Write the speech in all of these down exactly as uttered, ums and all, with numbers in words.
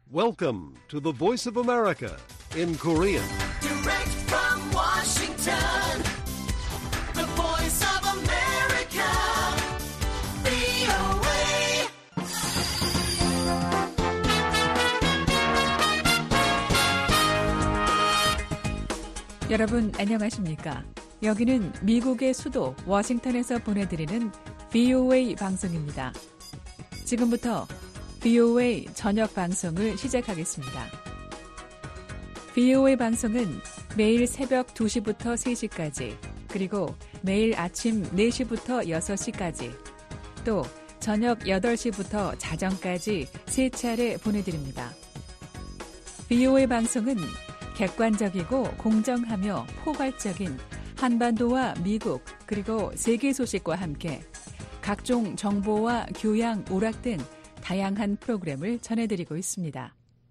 Welcome to the Voice of America in Korean. Direct from Washington, the Voice of America, 브이오에이. 여러분 안녕하십니까? 여기는 미국의 수도 워싱턴에서 보내드리는 브이오에이 방송입니다. 지금부터 브이오에이 저녁 방송을 시작하겠습니다. 브이오에이 방송은 매일 새벽 두 시부터 세 시까지, 그리고 매일 아침 네 시부터 여섯 시까지, 또 저녁 여덟 시부터 자정까지 세 차례 보내드립니다. 브이오에이 방송은 객관적이고 공정하며 포괄적인 한반도와 미국 그리고 세계 소식과 함께 각종 정보와 교양, 오락 등 다양한 프로그램을 전해드리고 있습니다.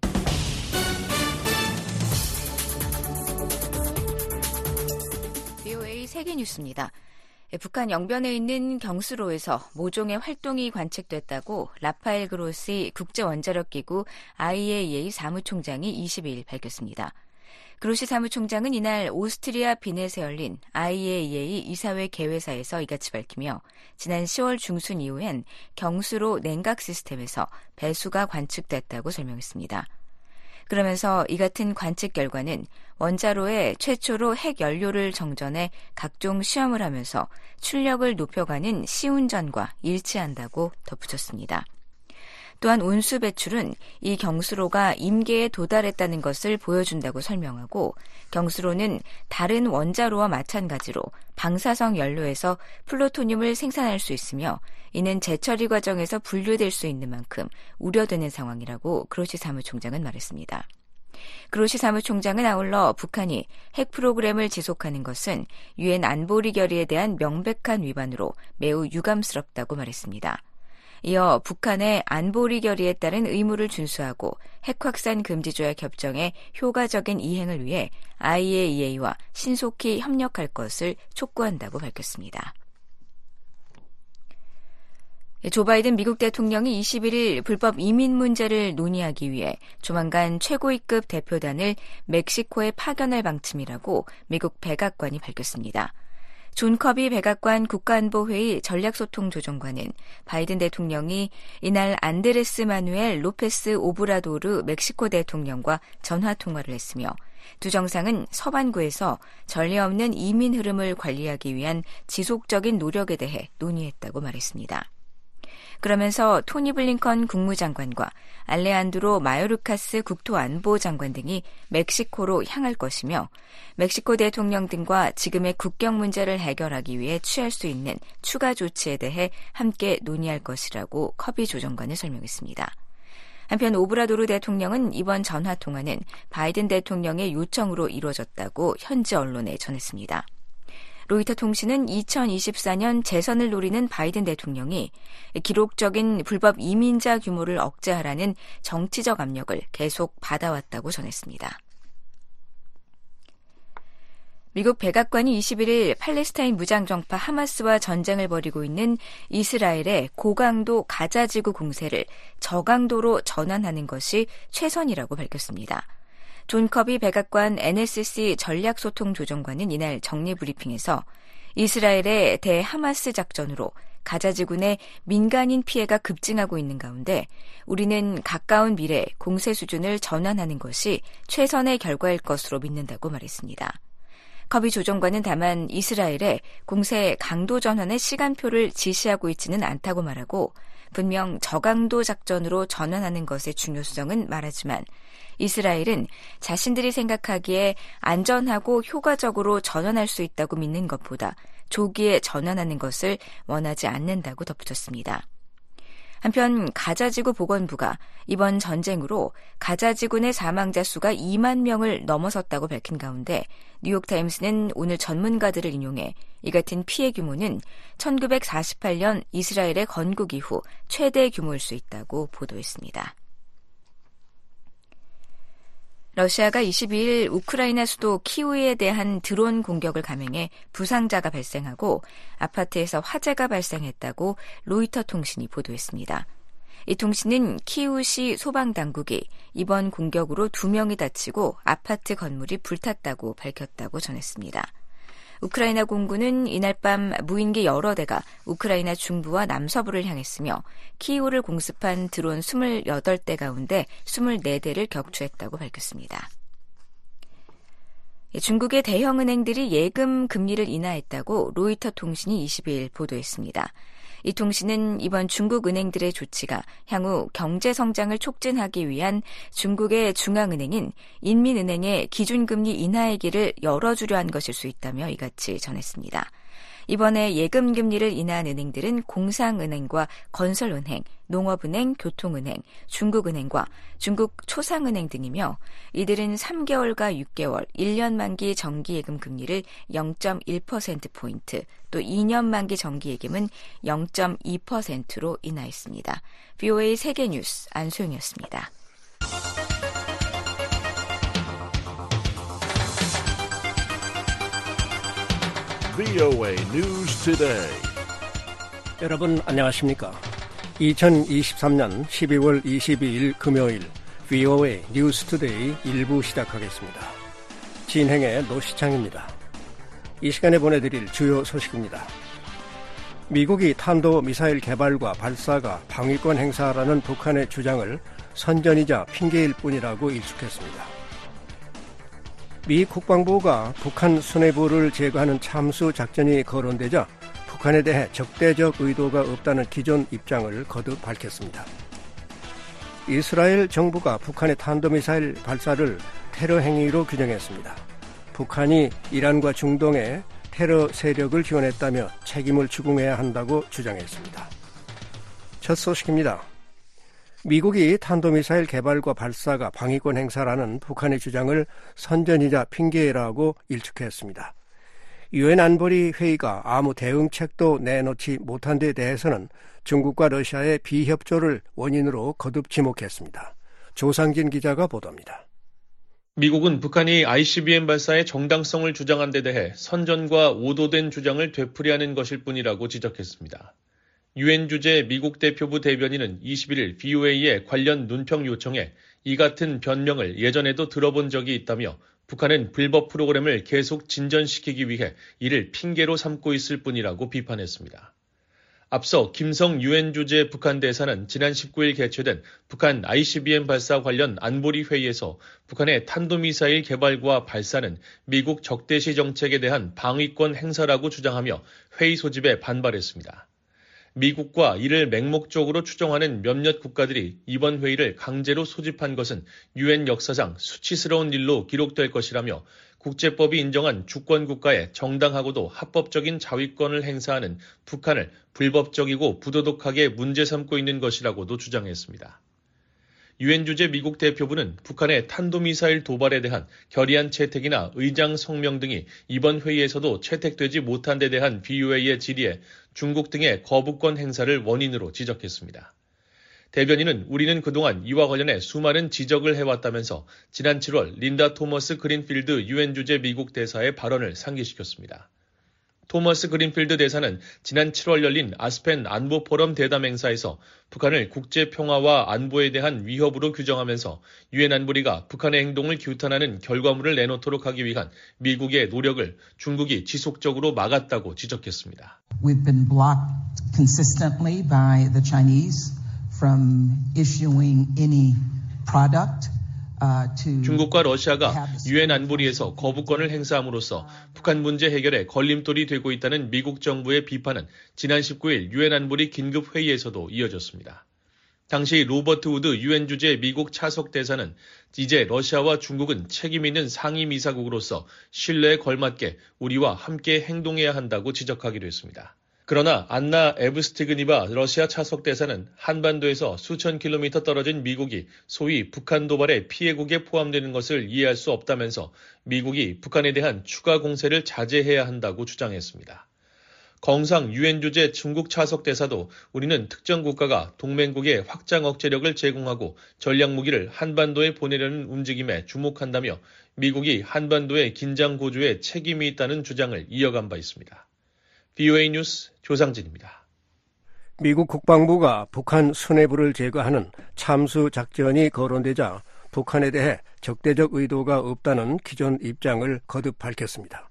브이오에이 세계뉴스입니다. 북한 영변에 있는 경수로에서 모종의 활동이 관측됐다고 라파엘 그로시 국제원자력기구 아이에이이에이 사무총장이 이십이 일 밝혔습니다. 그로시 사무총장은 이날 오스트리아 빈에서 열린 아이에이이에이 이사회 개회사에서 이같이 밝히며 지난 시월 중순 이후엔 경수로 냉각 시스템에서 배수가 관측됐다고 설명했습니다. 그러면서 이 같은 관측 결과는 원자로에 최초로 핵 연료를 정전해 각종 시험을 하면서 출력을 높여가는 시운전과 일치한다고 덧붙였습니다. 또한 온수 배출은 이 경수로가 임계에 도달했다는 것을 보여준다고 설명하고, 경수로는 다른 원자로와 마찬가지로 방사성 연료에서 플루토늄을 생산할 수 있으며 이는 재처리 과정에서 분류될 수 있는 만큼 우려되는 상황이라고 그로시 사무총장은 말했습니다. 그로시 사무총장은 아울러 북한이 핵 프로그램을 지속하는 것은 유엔 안보리 결의에 대한 명백한 위반으로 매우 유감스럽다고 말했습니다. 이어 북한의 안보리 결의에 따른 의무를 준수하고 핵확산 금지 조약 협정의 효과적인 이행을 위해 아이에이이에이와 신속히 협력할 것을 촉구한다고 밝혔습니다. 조 바이든 미국 대통령이 이십일 일 불법 이민 문제를 논의하기 위해 조만간 최고위급 대표단을 멕시코에 파견할 방침이라고 미국 백악관이 밝혔습니다. 존 커비 백악관 국가안보회의 전략소통조정관은 바이든 대통령이 이날 안드레스 마누엘 로페스 오브라도르 멕시코 대통령과 전화통화를 했으며 두 정상은 서반구에서 전례 없는 이민 흐름을 관리하기 위한 지속적인 노력에 대해 논의했다고 말했습니다. 그러면서 토니 블링컨 국무장관과 알레한드로 마요르카스 국토안보장관 등이 멕시코로 향할 것이며 멕시코 대통령 등과 지금의 국경 문제를 해결하기 위해 취할 수 있는 추가 조치에 대해 함께 논의할 것이라고 커비 조정관은 설명했습니다. 한편 오브라도르 대통령은 이번 전화통화는 바이든 대통령의 요청으로 이루어졌다고 현지 언론에 전했습니다. 로이터 통신은 이천이십사 년 재선을 노리는 바이든 대통령이 기록적인 불법 이민자 규모를 억제하라는 정치적 압력을 계속 받아왔다고 전했습니다. 미국 백악관이 이십일 일 팔레스타인 무장정파 하마스와 전쟁을 벌이고 있는 이스라엘의 고강도 가자지구 공세를 저강도로 전환하는 것이 최선이라고 밝혔습니다. 존 커비 백악관 엔에스씨 전략소통조정관은 이날 정례브리핑에서 이스라엘의 대하마스 작전으로 가자지구 내 민간인 피해가 급증하고 있는 가운데 우리는 가까운 미래 공세 수준을 전환하는 것이 최선의 결과일 것으로 믿는다고 말했습니다. 커비 조정관은 다만 이스라엘의 공세 강도 전환의 시간표를 지시하고 있지는 않다고 말하고, 분명 저강도 작전으로 전환하는 것의 중요성은 말하지만 이스라엘은 자신들이 생각하기에 안전하고 효과적으로 전환할 수 있다고 믿는 것보다 조기에 전환하는 것을 원하지 않는다고 덧붙였습니다. 한편 가자지구 보건부가 이번 전쟁으로 가자지구 내 사망자 수가 이만 명을 넘어섰다고 밝힌 가운데 뉴욕타임스는 오늘 전문가들을 인용해 이 같은 피해 규모는 천구백사십팔 년 이스라엘의 건국 이후 최대 규모일 수 있다고 보도했습니다. 러시아가 이십이 일 우크라이나 수도 키우에 대한 드론 공격을 감행해 부상자가 발생하고 아파트에서 화재가 발생했다고 로이터 통신이 보도했습니다. 이 통신은 키우시 소방당국이 이번 공격으로 두 명이 다치고 아파트 건물이 불탔다고 밝혔다고 전했습니다. 우크라이나 공군은 이날 밤 무인기 여러 대가 우크라이나 중부와 남서부를 향했으며 키이우를 공습한 드론 이십팔 대 가운데 이십사 대를 격추했다고 밝혔습니다. 중국의 대형 은행들이 예금 금리를 인하했다고 로이터 통신이 이십이일 보도했습니다. 이 통신은 이번 중국 은행들의 조치가 향후 경제 성장을 촉진하기 위한 중국의 중앙은행인 인민은행의 기준금리 인하의 길을 열어주려 한 것일 수 있다며 이같이 전했습니다. 이번에 예금 금리를 인하한 은행들은 공상은행과 건설은행, 농업은행, 교통은행, 중국은행과 중국 초상은행 등이며 이들은 삼 개월과 육 개월, 일 년 만기 정기예금 금리를 영 점 일 퍼센트포인트, 또 이 년 만기 정기예금은 영 점 이 퍼센트로 인하했습니다. 브이오에이 세계뉴스 안소영이었습니다. 브이오에이 News Today. 여러분 안녕하십니까? 이천이십삼년 십이월 이십이일 금요일 브이오에이 뉴스 투데이 일부 시작하겠습니다. 진행의 노시창입니다. 이 시간에 보내드릴 주요 소식입니다. 미국이 탄도미사일 개발과 발사가 방위권 행사라는 북한의 주장을 선전이자 핑계일 뿐이라고 일축했습니다. 미 국방부가 북한 수뇌부를 제거하는 참수 작전이 거론되자 북한에 대해 적대적 의도가 없다는 기존 입장을 거듭 밝혔습니다. 이스라엘 정부가 북한의 탄도미사일 발사를 테러 행위로 규정했습니다. 북한이 이란과 중동에 테러 세력을 지원했다며 책임을 추궁해야 한다고 주장했습니다. 첫 소식입니다. 미국이 탄도미사일 개발과 발사가 방위권 행사라는 북한의 주장을 선전이자 핑계라고 일축했습니다. 유엔 안보리 회의가 아무 대응책도 내놓지 못한 데 대해서는 중국과 러시아의 비협조를 원인으로 거듭 지목했습니다. 조상진 기자가 보도합니다. 미국은 북한이 아이씨비엠 발사의 정당성을 주장한 데 대해 선전과 오도된 주장을 되풀이하는 것일 뿐이라고 지적했습니다. 유엔 주재 미국 대표부 대변인은 이십일일 브이오에이의 관련 논평 요청에 이 같은 변명을 예전에도 들어본 적이 있다며 북한은 불법 프로그램을 계속 진전시키기 위해 이를 핑계로 삼고 있을 뿐이라고 비판했습니다. 앞서 김성 유엔 주재 북한 대사는 지난 십구일 개최된 북한 아이씨비엠 발사 관련 안보리 회의에서 북한의 탄도미사일 개발과 발사는 미국 적대시 정책에 대한 방위권 행사라고 주장하며 회의 소집에 반발했습니다. 미국과 이를 맹목적으로 추종하는 몇몇 국가들이 이번 회의를 강제로 소집한 것은 유엔 역사상 수치스러운 일로 기록될 것이라며 국제법이 인정한 주권국가의 정당하고도 합법적인 자위권을 행사하는 북한을 불법적이고 부도덕하게 문제 삼고 있는 것이라고도 주장했습니다. 유엔 주재 미국 대표부는 북한의 탄도미사일 도발에 대한 결의안 채택이나 의장 성명 등이 이번 회의에서도 채택되지 못한 데 대한 브이오에이의 질의에 중국 등의 거부권 행사를 원인으로 지적했습니다. 대변인은 우리는 그동안 이와 관련해 수많은 지적을 해왔다면서 지난 칠월 린다 토머스 그린필드 유엔 주재 미국 대사의 발언을 상기시켰습니다. 토머스 그린필드 대사는 지난 칠월 열린 아스펜 안보 포럼 대담 행사에서 북한을 국제 평화와 안보에 대한 위협으로 규정하면서 유엔 안보리가 북한의 행동을 규탄하는 결과물을 내놓도록 하기 위한 미국의 노력을 중국이 지속적으로 막았다고 지적했습니다. We've been blocked consistently by the Chinese from issuing any product. 중국과 러시아가 유엔 안보리에서 거부권을 행사함으로써 북한 문제 해결에 걸림돌이 되고 있다는 미국 정부의 비판은 지난 십구일 유엔 안보리 긴급회의에서도 이어졌습니다. 당시 로버트 우드 유엔 주재 미국 차석 대사는 이제 러시아와 중국은 책임 있는 상임이사국으로서 신뢰에 걸맞게 우리와 함께 행동해야 한다고 지적하기도 했습니다. 그러나 안나 에브스티그니바 러시아 차석 대사는 한반도에서 수천 킬로미터 떨어진 미국이 소위 북한 도발의 피해국에 포함되는 것을 이해할 수 없다면서 미국이 북한에 대한 추가 공세를 자제해야 한다고 주장했습니다. 건상 유엔 주재 중국 차석 대사도 우리는 특정 국가가 동맹국에 확장 억제력을 제공하고 전략 무기를 한반도에 보내려는 움직임에 주목한다며 미국이 한반도의 긴장 고조에 책임이 있다는 주장을 이어간 바 있습니다. 브이오에이 뉴스 조상진입니다. 미국 국방부가 북한 수뇌부를 제거하는 참수 작전이 거론되자 북한에 대해 적대적 의도가 없다는 기존 입장을 거듭 밝혔습니다.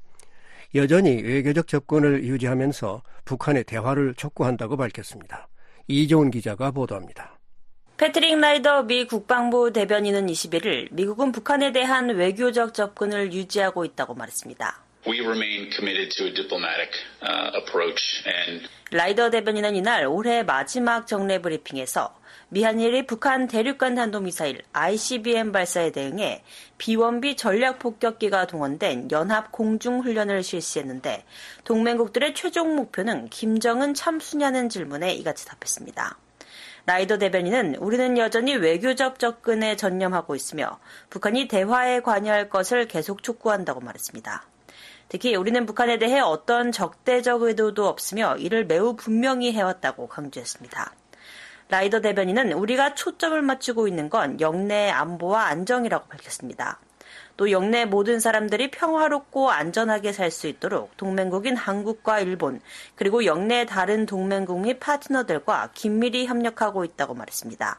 여전히 외교적 접근을 유지하면서 북한의 대화를 촉구한다고 밝혔습니다. 이종훈 기자가 보도합니다. 패트릭 라이더 미 국방부 대변인은 이십일일 미국은 북한에 대한 외교적 접근을 유지하고 있다고 말했습니다. We remain committed to a diplomatic uh, approach and 라이더 대변인은 이날 올해 마지막 정례 브리핑에서 미한일이 북한 대륙간 탄도미사일 아이씨비엠 발사에 대응해 비원비 전략폭격기가 동원된 연합 공중훈련을 실시했는데 동맹국들의 최종 목표는 김정은 참수냐는 질문에 이같이 답했습니다. 라이더 대변인은 우리는 여전히 외교적 접근에 전념하고 있으며 북한이 대화에 관여할 것을 계속 촉구한다고 말했습니다. 특히 우리는 북한에 대해 어떤 적대적 의도도 없으며 이를 매우 분명히 해왔다고 강조했습니다. 라이더 대변인은 우리가 초점을 맞추고 있는 건 영내 안보와 안정이라고 밝혔습니다. 또 영내 모든 사람들이 평화롭고 안전하게 살 수 있도록 동맹국인 한국과 일본 그리고 영내 다른 동맹국 및 파트너들과 긴밀히 협력하고 있다고 말했습니다.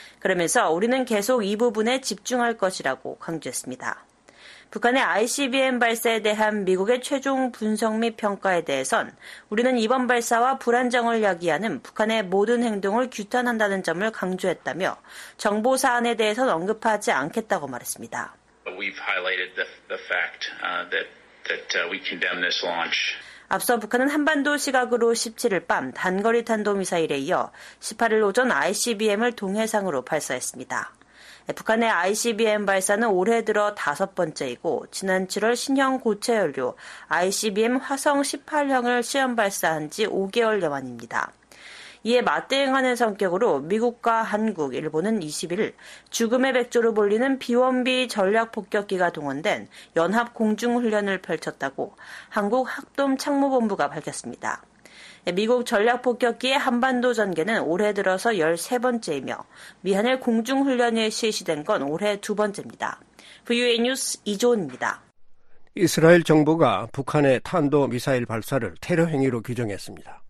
그러면서 우리는 계속 이 부분에 집중할 것이라고 강조했습니다. 북한의 아이씨비엠 발사에 대한 미국의 최종 분석 및 평가에 대해선 우리는 이번 발사와 불안정을 야기하는 북한의 모든 행동을 규탄한다는 점을 강조했다며 정보 사안에 대해선 언급하지 않겠다고 말했습니다. we've highlighted the, the fact uh, that, that uh, we condemn this launch. 앞서 북한은 한반도 시각으로 십칠일 밤 단거리 탄도미사일에 이어 십팔일 오전 아이씨비엠을 동해상으로 발사했습니다. 북한의 아이씨비엠 발사는 올해 들어 다섯 번째이고 지난 칠월 신형 고체 연료 아이씨비엠 화성 십팔형을 시험 발사한 지 오 개월여 만입니다. 이에 맞대응하는 성격으로 미국과 한국, 일본은 이십일 죽음의 백조로 불리는 비원비 전략폭격기가 동원된 연합 공중훈련을 펼쳤다고 한국 합동참모본부가 밝혔습니다. 미국 전략폭격기의 한반도 전개는 올해 들어서 열세 번째이며 미한일 공중훈련이 실시된 건 올해 두 번째입니다. 브이오에이 뉴스 이조은입니다. 이스라엘 정부가 북한의 탄도미사일 발사를 테러 행위로 규정했습니다.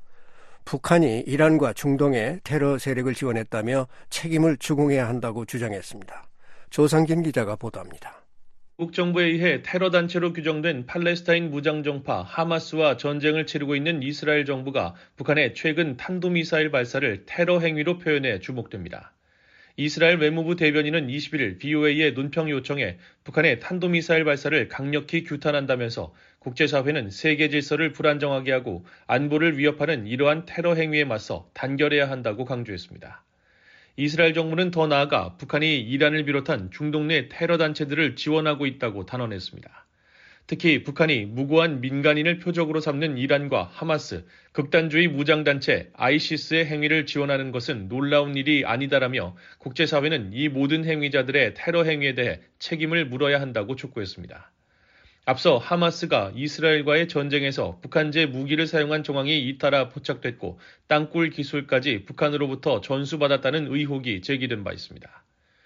북한이 이란과 중동에 테러 세력을 지원했다며 책임을 추궁해야 한다고 주장했습니다. 조상진 기자가 보도합니다. 미국 정부에 의해 테러 단체로 규정된 팔레스타인 무장정파 하마스와 전쟁을 치르고 있는 이스라엘 정부가 북한의 최근 탄도미사일 발사를 테러 행위로 표현해 주목됩니다. 이스라엘 외무부 대변인은 이십일일 브이오에이의 논평 요청에 북한의 탄도미사일 발사를 강력히 규탄한다면서 국제사회는 세계 질서를 불안정하게 하고 안보를 위협하는 이러한 테러 행위에 맞서 단결해야 한다고 강조했습니다. 이스라엘 정부는 더 나아가 북한이 이란을 비롯한 중동 내 테러 단체들을 지원하고 있다고 단언했습니다. 특히 북한이 무고한 민간인을 표적으로 삼는 이란과 하마스, 극단주의 무장단체 아이시스의 행위를 지원하는 것은 놀라운 일이 아니다라며 국제사회는 이 모든 행위자들의 테러 행위에 대해 책임을 물어야 한다고 촉구했습니다. 앞서 하마스가 이스라엘과의 전쟁에서 북한제 무기를 사용한 정황이 잇따라 포착됐고 땅굴 기술까지 북한으로부터 전수받았다는 의혹이 제기된 바 있습니다.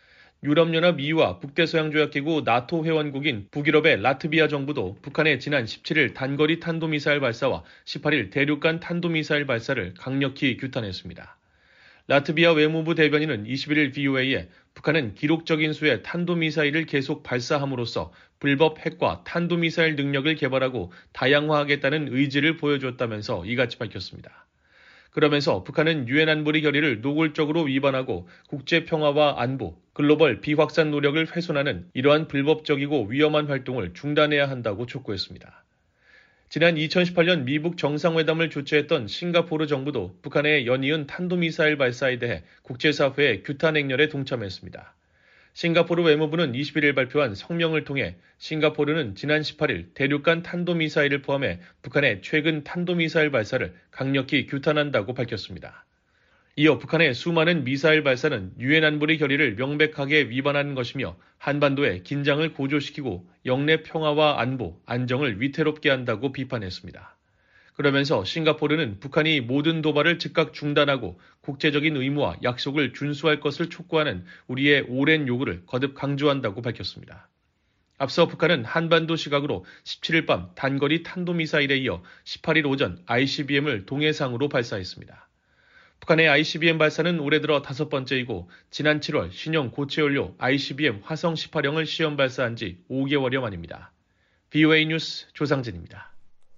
유럽연합 이유와 북대서양조약기구 나토 회원국인 북유럽의 라트비아 정부도 북한의 지난 십칠일 단거리 탄도미사일 발사와 십팔일 대륙간 탄도미사일 발사를 강력히 규탄했습니다. 라트비아 외무부 대변인은 이십일일 브이오에이에 북한은 기록적인 수의 탄도미사일을 계속 발사함으로써 불법 핵과 탄도미사일 능력을 개발하고 다양화하겠다는 의지를 보여줬다면서 이같이 밝혔습니다. 그러면서 북한은 유엔 안보리 결의를 노골적으로 위반하고 국제평화와 안보, 글로벌 비확산 노력을 훼손하는 이러한 불법적이고 위험한 활동을 중단해야 한다고 촉구했습니다. 지난 이천십팔년 미북 정상회담을 주최했던 싱가포르 정부도 북한의 연이은 탄도미사일 발사에 대해 국제사회의 규탄 행렬에 동참했습니다. 싱가포르 외무부는 이십일일 발표한 성명을 통해 싱가포르는 지난 십팔일 대륙간 탄도미사일을 포함해 북한의 최근 탄도미사일 발사를 강력히 규탄한다고 밝혔습니다. 이어 북한의 수많은 미사일 발사는 유엔 안보리 결의를 명백하게 위반하는 것이며 한반도의 긴장을 고조시키고 영내 평화와 안보, 안정을 위태롭게 한다고 비판했습니다. 그러면서 싱가포르는 북한이 모든 도발을 즉각 중단하고 국제적인 의무와 약속을 준수할 것을 촉구하는 우리의 오랜 요구를 거듭 강조한다고 밝혔습니다. 앞서 북한은 한반도 시각으로 십칠일 밤 단거리 탄도미사일에 이어 십팔일 오전 아이씨비엠을 동해상으로 발사했습니다. 북한의 아이씨비엠 발사는 올해 들어 다섯 번째이고 지난 칠월 신형 고체연료 아이씨비엠 화성 십팔 형을 시험 발사한 지 오 개월여 만입니다. 브이오에이 뉴스 조상진입니다.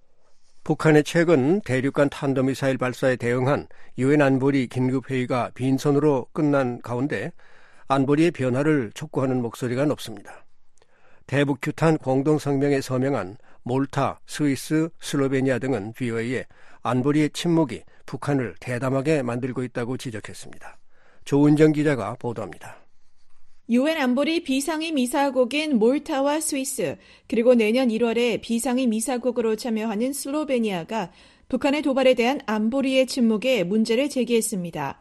북한의 최근 대륙간 탄도미사일 발사에 대응한 유엔 안보리 긴급회의가 빈손으로 끝난 가운데 안보리의 변화를 촉구하는 목소리가 높습니다. 대북 규탄 공동성명에 서명한 몰타, 스위스, 슬로베니아 등은 브이오에이에 안보리의 침묵이 북한을 대담하게 만들고 있다고 지적했습니다. 조은정 기자가 보도합니다. 유엔 안보리 비상임 이사국인 몰타와 스위스, 그리고 내년 일월에 비상임 이사국으로 참여하는 슬로베니아가 북한의 도발에 대한 안보리의 침묵에 문제를 제기했습니다.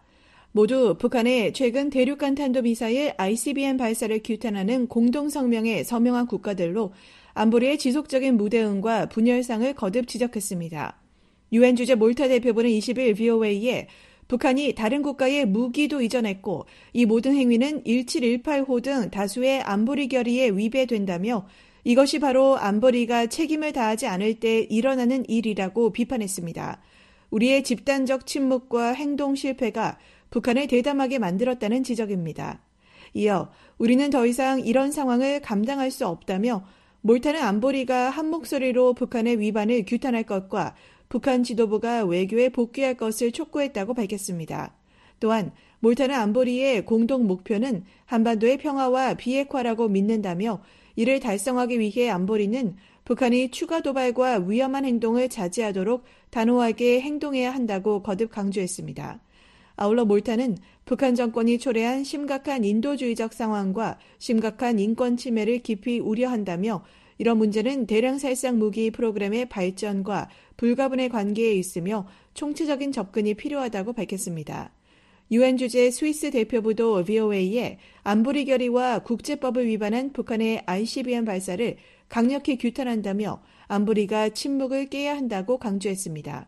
모두 북한의 최근 대륙간 탄도미사일 아이씨비엠 발사를 규탄하는 공동성명에 서명한 국가들로 안보리의 지속적인 무대응과 분열상을 거듭 지적했습니다. 유엔 주재 몰타 대표부는 이십 일 브이오에이에 북한이 다른 국가에 무기도 이전했고 이 모든 행위는 일칠일팔 호 등 다수의 안보리 결의에 위배된다며 이것이 바로 안보리가 책임을 다하지 않을 때 일어나는 일이라고 비판했습니다. 우리의 집단적 침묵과 행동 실패가 북한을 대담하게 만들었다는 지적입니다. 이어 우리는 더 이상 이런 상황을 감당할 수 없다며 몰타는 안보리가 한 목소리로 북한의 위반을 규탄할 것과 북한 지도부가 외교에 복귀할 것을 촉구했다고 밝혔습니다. 또한 몰타는 안보리의 공동 목표는 한반도의 평화와 비핵화라고 믿는다며 이를 달성하기 위해 안보리는 북한이 추가 도발과 위험한 행동을 자제하도록 단호하게 행동해야 한다고 거듭 강조했습니다. 아울러 몰타는 북한 정권이 초래한 심각한 인도주의적 상황과 심각한 인권 침해를 깊이 우려한다며 이런 문제는 대량 살상 무기 프로그램의 발전과 불가분의 관계에 있으며 총체적인 접근이 필요하다고 밝혔습니다. 유엔 주재 스위스 대표부도 브이오에이에 안보리 결의와 국제법을 위반한 북한의 아이씨비엠 발사를 강력히 규탄한다며 안보리가 침묵을 깨야 한다고 강조했습니다.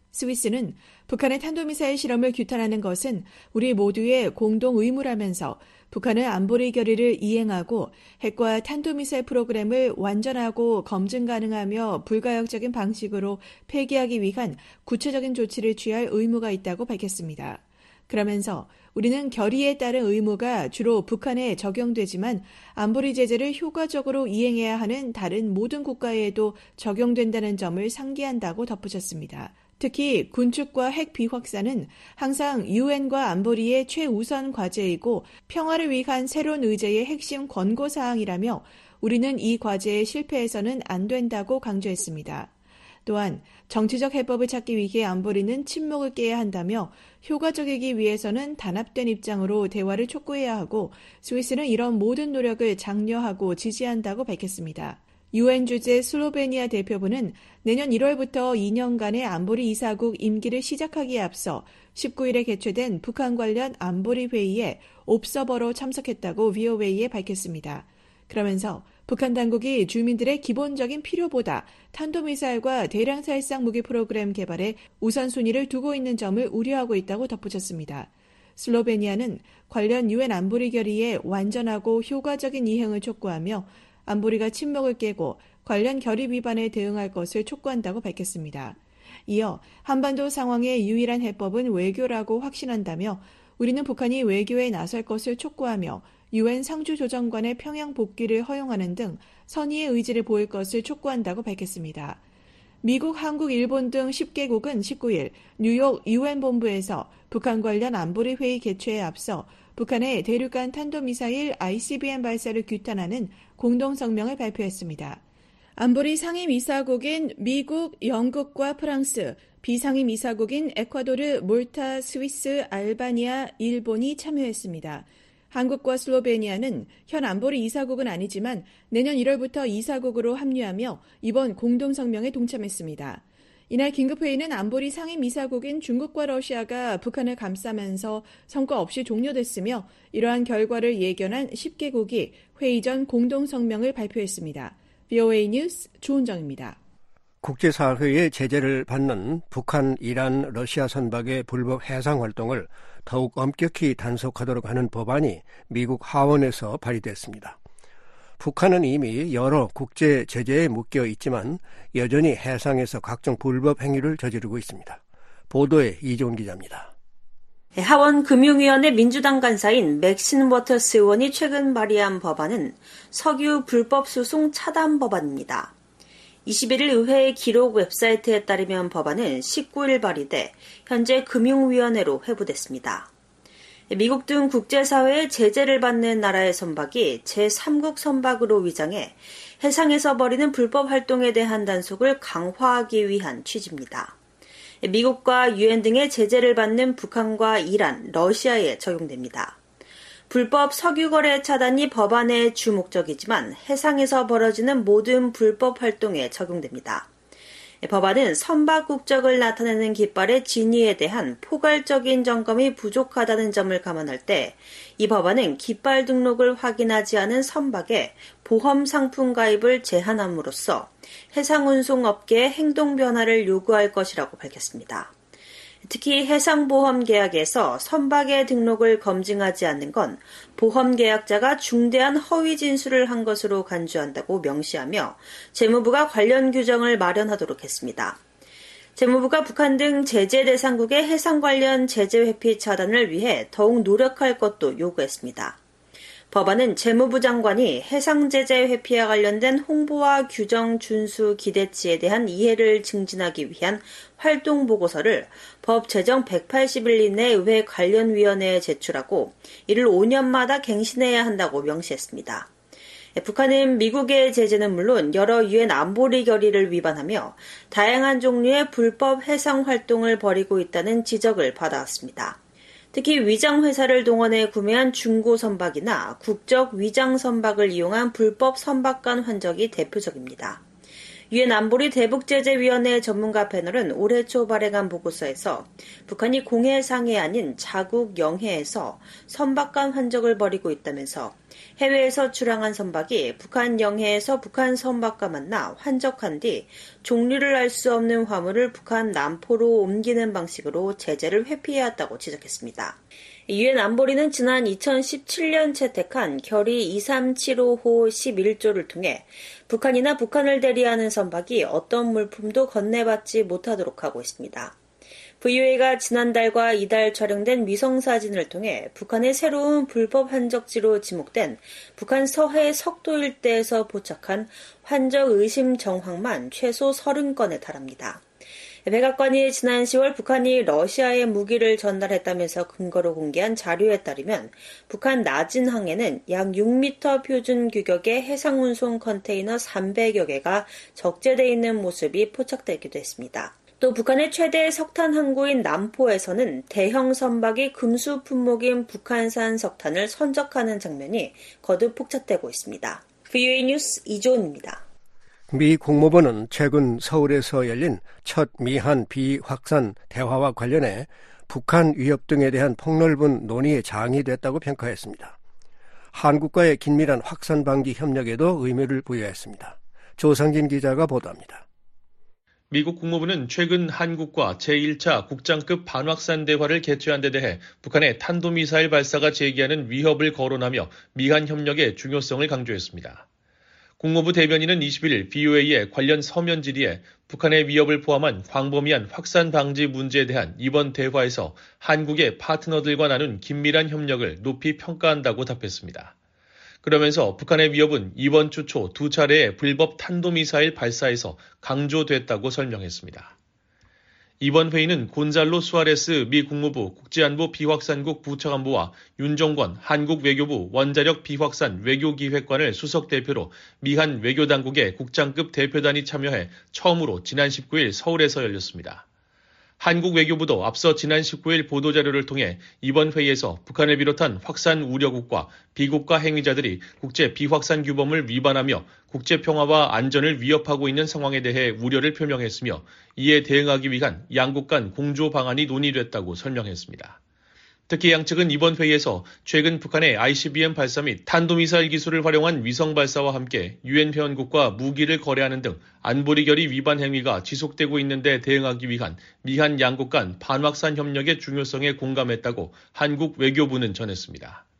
스위스는 북한의 탄도미사일 실험을 규탄하는 것은 우리 모두의 공동 의무라면서 북한은 안보리 결의를 이행하고 핵과 탄도미사일 프로그램을 완전하고 검증 가능하며 불가역적인 방식으로 폐기하기 위한 구체적인 조치를 취할 의무가 있다고 밝혔습니다. 그러면서 우리는 결의에 따른 의무가 주로 북한에 적용되지만 안보리 제재를 효과적으로 이행해야 하는 다른 모든 국가에도 적용된다는 점을 상기한다고 덧붙였습니다. 특히 군축과 핵 비확산은 항상 유엔과 안보리의 최우선 과제이고 평화를 위한 새로운 의제의 핵심 권고사항이라며 우리는 이 과제에 실패해서는 안 된다고 강조했습니다. 또한 정치적 해법을 찾기 위해 안보리는 침묵을 깨야 한다며 효과적이기 위해서는 단합된 입장으로 대화를 촉구해야 하고 스위스는 이런 모든 노력을 장려하고 지지한다고 밝혔습니다. 유엔 주재 슬로베니아 대표부는 내년 일월부터 이 년간의 안보리 이사국 임기를 시작하기에 앞서 십구 일에 개최된 북한 관련 안보리 회의에 옵서버로 참석했다고 브이오에이에 밝혔습니다. 그러면서 북한 당국이 주민들의 기본적인 필요보다 탄도미사일과 대량 살상 무기 프로그램 개발에 우선순위를 두고 있는 점을 우려하고 있다고 덧붙였습니다. 슬로베니아는 관련 유엔 안보리 결의의 완전하고 효과적인 이행을 촉구하며 안보리가 침묵을 깨고 관련 결의 위반에 대응할 것을 촉구한다고 밝혔습니다. 이어 한반도 상황의 유일한 해법은 외교라고 확신한다며 우리는 북한이 외교에 나설 것을 촉구하며 유엔 상주조정관의 평양 복귀를 허용하는 등 선의의 의지를 보일 것을 촉구한다고 밝혔습니다. 미국, 한국, 일본 등 십 개국은 십구 일 뉴욕 유엔 본부에서 북한 관련 안보리 회의 개최에 앞서 북한의 대륙간 탄도미사일 아이씨비엠 발사를 규탄하는 공동성명을 발표했습니다. 안보리 상임이사국인 미국, 영국과 프랑스, 비상임이사국인 에콰도르, 몰타, 스위스, 알바니아, 일본이 참여했습니다. 한국과 슬로베니아는 현 안보리 이사국은 아니지만 내년 일월부터 이사국으로 합류하며 이번 공동성명에 동참했습니다. 이날 긴급회의는 안보리 상임이사국인 중국과 러시아가 북한을 감싸면서 성과 없이 종료됐으며 이러한 결과를 예견한 십 개국이 회의 전 공동성명을 발표했습니다. 브이오에이 뉴스 조은정입니다. 국제사회의 제재를 받는 북한, 이란, 러시아 선박의 불법 해상 활동을 더욱 엄격히 단속하도록 하는 법안이 미국 하원에서 발의됐습니다. 북한은 이미 여러 국제 제재에 묶여 있지만 여전히 해상에서 각종 불법 행위를 저지르고 있습니다. 보도에 이종훈 기자입니다. 하원금융위원회 민주당 간사인 맥신 워터스 의원이 최근 발의한 법안은 석유 불법 수송 차단 법안입니다. 이십일 일 의회의 기록 웹사이트에 따르면 법안은 십구 일 발의돼 현재 금융위원회로 회부됐습니다. 미국 등 국제사회의 제재를 받는 나라의 선박이 제삼국 선박으로 위장해 해상에서 벌이는 불법 활동에 대한 단속을 강화하기 위한 취지입니다. 미국과 유엔 등의 제재를 받는 북한과 이란, 러시아에 적용됩니다. 불법 석유 거래 차단이 법안의 주 목적이지만 해상에서 벌어지는 모든 불법 활동에 적용됩니다. 법안은 선박 국적을 나타내는 깃발의 진위에 대한 포괄적인 점검이 부족하다는 점을 감안할 때 이 법안은 깃발 등록을 확인하지 않은 선박에 보험 상품 가입을 제한함으로써 해상운송업계의 행동 변화를 요구할 것이라고 밝혔습니다. 특히 해상보험 계약에서 선박의 등록을 검증하지 않는 건 보험 계약자가 중대한 허위 진술을 한 것으로 간주한다고 명시하며 재무부가 관련 규정을 마련하도록 했습니다. 재무부가 북한 등 제재 대상국의 해상 관련 제재 회피 차단을 위해 더욱 노력할 것도 요구했습니다. 법안은 재무부 장관이 해상 제재 회피와 관련된 홍보와 규정 준수 기대치에 대한 이해를 증진하기 위한 활동 보고서를 법 제정 백팔십 일 이내 의회 관련 위원회에 제출하고 이를 오 년마다 갱신해야 한다고 명시했습니다. 북한은 미국의 제재는 물론 여러 유엔 안보리 결의를 위반하며 다양한 종류의 불법 해상 활동을 벌이고 있다는 지적을 받아왔습니다. 특히 위장회사를 동원해 구매한 중고 선박이나 국적 위장 선박을 이용한 불법 선박간 환적이 대표적입니다. 유엔 안보리 대북제재위원회 전문가 패널은 올해 초 발행한 보고서에서 북한이 공해상해 아닌 자국 영해에서 선박간 환적을 벌이고 있다면서 해외에서 출항한 선박이 북한 영해에서 북한 선박과 만나 환적한 뒤 종류를 알 수 없는 화물을 북한 남포로 옮기는 방식으로 제재를 회피해왔다고 지적했습니다. 유엔 안보리는 지난 이천십칠 년 채택한 결의 이삼칠오호 십일 조를 통해 북한이나 북한을 대리하는 선박이 어떤 물품도 건네받지 못하도록 하고 있습니다. 브이오에이가 지난달과 이달 촬영된 위성사진을 통해 북한의 새로운 불법 환적지로 지목된 북한 서해 석도 일대에서 포착한 환적 의심 정황만 최소 서른 건에 달합니다. 백악관이 지난 시월 북한이 러시아에 무기를 전달했다면서 근거로 공개한 자료에 따르면 북한 나진항에는 약 육 미터 표준 규격의 해상운송 컨테이너 삼백여 개가 적재되어 있는 모습이 포착되기도 했습니다. 또 북한의 최대 석탄 항구인 남포에서는 대형 선박이 금수 품목인 북한산 석탄을 선적하는 장면이 거듭 포착되고 있습니다. 브이오에이 뉴스 이조은입니다. 미 국무부는 최근 서울에서 열린 첫 미한 비확산 대화와 관련해 북한 위협 등에 대한 폭넓은 논의의 장이 됐다고 평가했습니다. 한국과의 긴밀한 확산 방지 협력에도 의미를 부여했습니다. 조상진 기자가 보도합니다. 미국 국무부는 최근 한국과 제일 차 국장급 반확산 대화를 개최한 데 대해 북한의 탄도미사일 발사가 제기하는 위협을 거론하며 미한 협력의 중요성을 강조했습니다. 국무부 대변인은 이십일 일 브이오에이의 관련 서면 질의에 북한의 위협을 포함한 광범위한 확산 방지 문제에 대한 이번 대화에서 한국의 파트너들과 나눈 긴밀한 협력을 높이 평가한다고 답했습니다. 그러면서 북한의 위협은 이번 주 초 두 차례의 불법 탄도미사일 발사에서 강조됐다고 설명했습니다. 이번 회의는 곤잘로 수아레스 미 국무부 국제안보 비확산국 부차관보와 윤종권 한국 외교부 원자력 비확산 외교기획관을 수석 대표로 미한 외교당국의 국장급 대표단이 참여해 처음으로 지난 십구 일 서울에서 열렸습니다. 한국 외교부도 앞서 지난 십구 일 보도자료를 통해 이번 회의에서 북한을 비롯한 확산 우려국과 비국가 행위자들이 국제 비확산 규범을 위반하며 국제 평화와 안전을 위협하고 있는 상황에 대해 우려를 표명했으며 이에 대응하기 위한 양국 간 공조 방안이 논의됐다고 설명했습니다. 특히 양측은 이번 회의에서 최근 북한의 아이씨비엠 발사 및 탄도미사일 기술을 활용한 위성 발사와 함께 유엔 회원국과 무기를 거래하는 등 안보리 결의 위반 행위가 지속되고 있는 데 대응하기 위한 미한 양국 간 반확산 협력의 중요성에 공감했다고 한국 외교부는 전했습니다.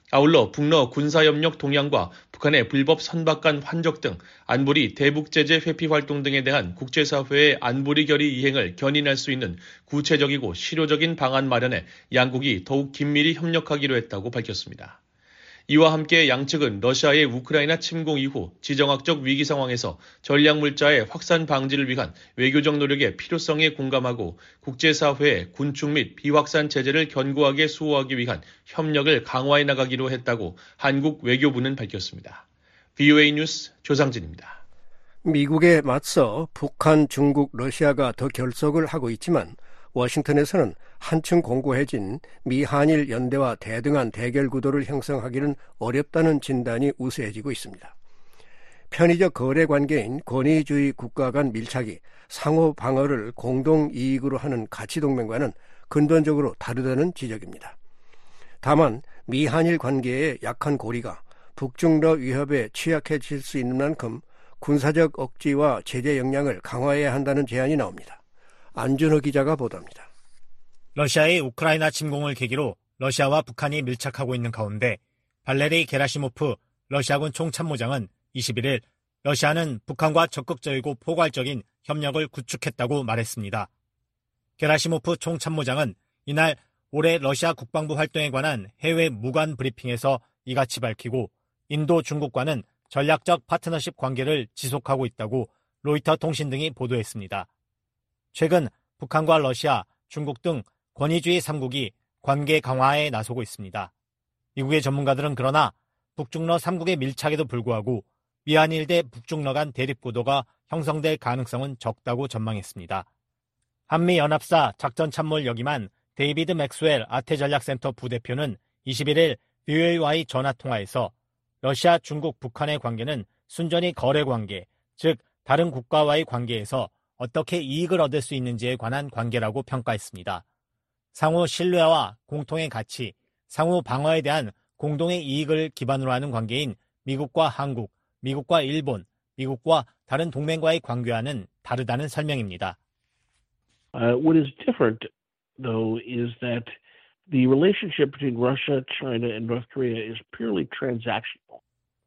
아울러 북러 군사협력 동향과 북한의 불법 선박간 환적 등 안보리 대북제재 회피 활동 등에 대한 국제사회의 안보리 결의 이행을 견인할 수 있는 구체적이고 실효적인 방안 마련에 양국이 더욱 긴밀히 협력하기로 했다고 밝혔습니다. 이와 함께 양측은 러시아의 우크라이나 침공 이후 지정학적 위기 상황에서 전략물자의 확산 방지를 위한 외교적 노력의 필요성에 공감하고 국제사회의 군축 및 비확산 제재를 견고하게 수호하기 위한 협력을 강화해 나가기로 했다고 한국 외교부는 밝혔습니다. 브이오에이 뉴스 조상진입니다. 미국에 맞서 북한, 중국, 러시아가 더 결속을 하고 있지만 워싱턴에서는 한층 공고해진 미한일 연대와 대등한 대결 구도를 형성하기는 어렵다는 진단이 우세해지고 있습니다. 편의적 거래 관계인 권위주의 국가 간 밀착이 상호 방어를 공동 이익으로 하는 가치 동맹과는 근본적으로 다르다는 지적입니다. 다만 미한일 관계의 약한 고리가 북중러 위협에 취약해질 수 있는 만큼 군사적 억지와 제재 역량을 강화해야 한다는 제안이 나옵니다. 안준호 기자가 보도합니다. 러시아의 우크라이나 침공을 계기로 러시아와 북한이 밀착하고 있는 가운데 발레리 게라시모프 러시아군 총참모장은 이십일 일 러시아는 북한과 적극적이고 포괄적인 협력을 구축했다고 말했습니다. 게라시모프 총참모장은 이날 올해 러시아 국방부 활동에 관한 해외 무관 브리핑에서 이같이 밝히고 인도 중국과는 전략적 파트너십 관계를 지속하고 있다고 로이터 통신 등이 보도했습니다. 최근 북한과 러시아, 중국 등 권위주의 삼 국이 관계 강화에 나서고 있습니다. 미국의 전문가들은 그러나 북중러 삼 국의 밀착에도 불구하고 미한일 대 북중러 간 대립구도가 형성될 가능성은 적다고 전망했습니다. 한미연합사 작전참모를 역임한 데이비드 맥스웰 아태전략센터 부대표는 이십일 일 브이오에이와의 전화통화에서 러시아, 중국, 북한의 관계는 순전히 거래관계, 즉 다른 국가와의 관계에서 어떻게 이익을 얻을 수 있는지에 관한 관계라고 평가했습니다. 상호 신뢰와 공통의 가치, 상호 방어에 대한 공동의 이익을 기반으로 하는 관계인 미국과 한국, 미국과 일본, 미국과 다른 동맹과의 관계와는 다르다는 설명입니다. Uh, what is different, though, is that the relationship between Russia, China, and North Korea is purely transactional.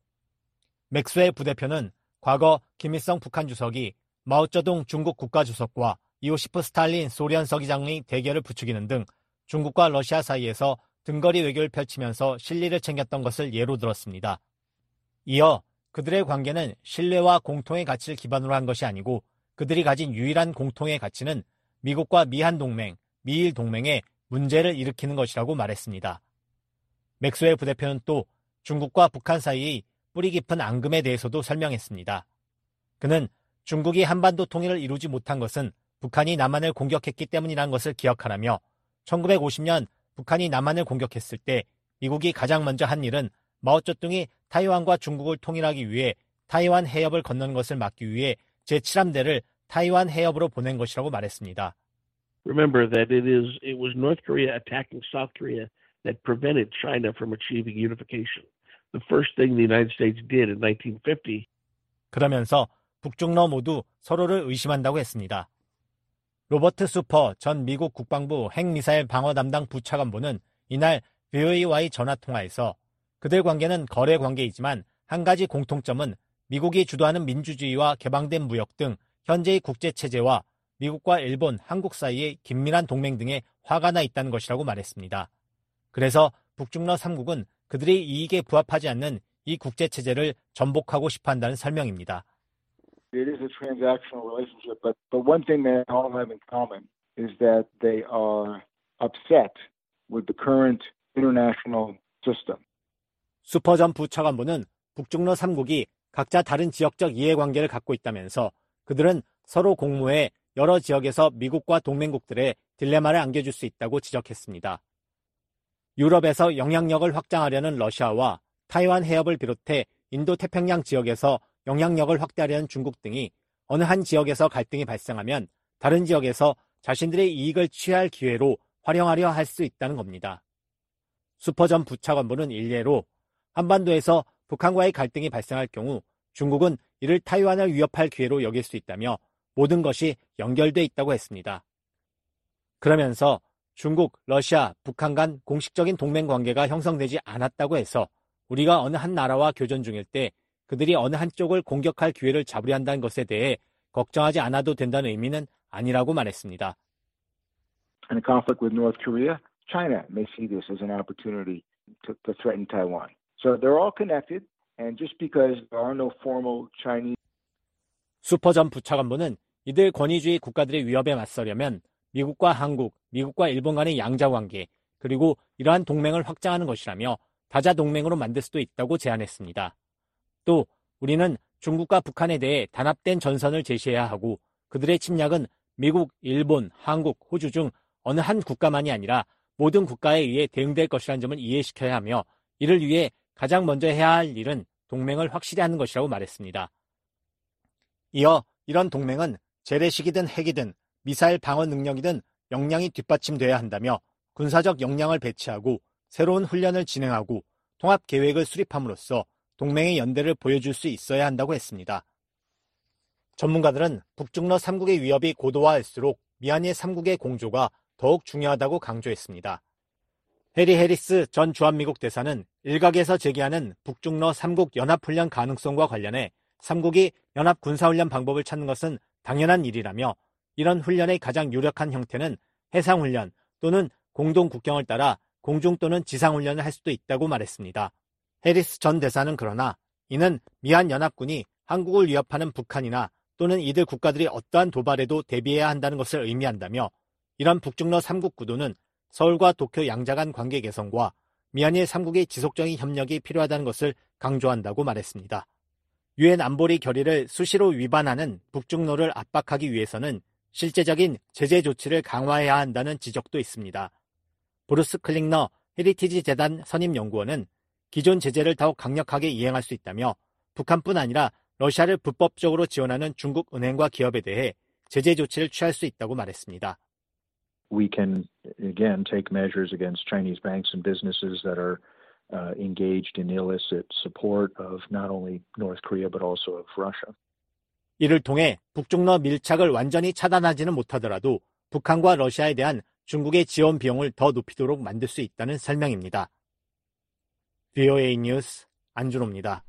맥스웰 부대표는 과거 김일성 북한 주석이 마오쩌둥 중국 국가주석과 이오시프 스탈린 소련 서기장의 대결을 부추기는 등 중국과 러시아 사이에서 등거리 외교를 펼치면서 실리를 챙겼던 것을 예로 들었습니다. 이어 그들의 관계는 신뢰와 공통의 가치를 기반으로 한 것이 아니고 그들이 가진 유일한 공통의 가치는 미국과 미한 동맹, 미일 동맹에 문제를 일으키는 것이라고 말했습니다. 맥스웰 부대표는 또 중국과 북한 사이의 뿌리 깊은 앙금에 대해서도 설명했습니다. 그는 중국이 한반도 통일을 이루지 못한 것은 북한이 남한을 공격했기 때문이라는 것을 기억하라며 천구백오십 년 북한이 남한을 공격했을 때 미국이 가장 먼저 한 일은 마오쩌둥이 타이완과 중국을 통일하기 위해 타이완 해협을 건너는 것을 막기 위해 제칠 함대를 타이완 해협으로 보낸 것이라고 말했습니다. Remember that it is it was North Korea attacking South Korea that prevented China from achieving unification. The first thing the United States did in nineteen fifty. 그러면서 북중러 모두 서로를 의심한다고 했습니다. 로버트 수퍼 전 미국 국방부 핵미사일 방어 담당 부차관보는 이날 브이오에이와의 전화통화에서 그들 관계는 거래 관계이지만 한 가지 공통점은 미국이 주도하는 민주주의와 개방된 무역 등 현재의 국제체제와 미국과 일본, 한국 사이의 긴밀한 동맹 등에 화가 나 있다는 것이라고 말했습니다. 그래서 북중러 삼 국은 그들의 이익에 부합하지 않는 이 국제체제를 전복하고 싶어 한다는 설명입니다. It is a transactional relationship, but, but one thing they all have in common is that they are upset with the current international system. 수퍼 전 부차관보는 북중러 삼 국이 각자 다른 지역적 이해관계를 갖고 있다면서 그들은 서로 공모해 여러 지역에서 미국과 동맹국들의 딜레마를 안겨줄 수 있다고 지적했습니다. 유럽에서 영향력을 확장하려는 러시아와 타이완 해협을 비롯해 인도태평양 지역에서 영향력을 확대하려는 중국 등이 어느 한 지역에서 갈등이 발생하면 다른 지역에서 자신들의 이익을 취할 기회로 활용하려 할 수 있다는 겁니다. 수퍼 전 부차관보는 일례로 한반도에서 북한과의 갈등이 발생할 경우 중국은 이를 타이완을 위협할 기회로 여길 수 있다며 모든 것이 연결돼 있다고 했습니다. 그러면서 중국, 러시아, 북한 간 공식적인 동맹 관계가 형성되지 않았다고 해서 우리가 어느 한 나라와 교전 중일 때 그들이 어느 한쪽을 공격할 기회를 잡으려 한다는 것에 대해 걱정하지 않아도 된다는 의미는 아니라고 말했습니다. In a conflict with North Korea, China may see this as an opportunity to, to threaten Taiwan. So they're all connected, and just because there are no formal Chinese 수퍼 전 부차관보는 이들 권위주의 국가들의 위협에 맞서려면 미국과 한국, 미국과 일본 간의 양자관계, 그리고 이러한 동맹을 확장하는 것이라며 다자동맹으로 만들 수도 있다고 제안했습니다. 또 우리는 중국과 북한에 대해 단합된 전선을 제시해야 하고 그들의 침략은 미국, 일본, 한국, 호주 중 어느 한 국가만이 아니라 모든 국가에 의해 대응될 것이라는 점을 이해시켜야 하며 이를 위해 가장 먼저 해야 할 일은 동맹을 확실히 하는 것이라고 말했습니다. 이어 이런 동맹은 재래식이든 핵이든 미사일 방어 능력이든 역량이 뒷받침돼야 한다며 군사적 역량을 배치하고 새로운 훈련을 진행하고 통합 계획을 수립함으로써 동맹의 연대를 보여줄 수 있어야 한다고 했습니다. 전문가들은 북중러 삼 국의 위협이 고도화할수록 미한일 삼 국의 공조가 더욱 중요하다고 강조했습니다. 해리 해리스 전 주한미국 대사는 일각에서 제기하는 북중러 삼 국 연합훈련 가능성과 관련해 삼 국이 연합 군사훈련 방법을 찾는 것은 당연한 일이라며 이런 훈련의 가장 유력한 형태는 해상훈련 또는 공동 국경을 따라 공중 또는 지상훈련을 할 수도 있다고 말했습니다. 해리스 전 대사는 그러나 이는 미한연합군이 한국을 위협하는 북한이나 또는 이들 국가들이 어떠한 도발에도 대비해야 한다는 것을 의미한다며 이런 북중러 삼 국 구도는 서울과 도쿄 양자 간 관계 개선과 미한일 삼 국의 지속적인 협력이 필요하다는 것을 강조한다고 말했습니다. 유엔 안보리 결의를 수시로 위반하는 북중러를 압박하기 위해서는 실제적인 제재 조치를 강화해야 한다는 지적도 있습니다. 브루스 클링너 헤리티지 재단 선임연구원은 기존 제재를 더욱 강력하게 이행할 수 있다며 북한뿐 아니라 러시아를 불법적으로 지원하는 중국 은행과 기업에 대해 제재 조치를 취할 수 있다고 말했습니다. We can again take measures against Chinese banks and businesses that are uh, engaged in illicit support of not only North Korea but also of Russia. 이를 통해 북중러 밀착을 완전히 차단하지는 못하더라도 북한과 러시아에 대한 중국의 지원 비용을 더 높이도록 만들 수 있다는 설명입니다. 브이오에이 뉴스 안준호입니다.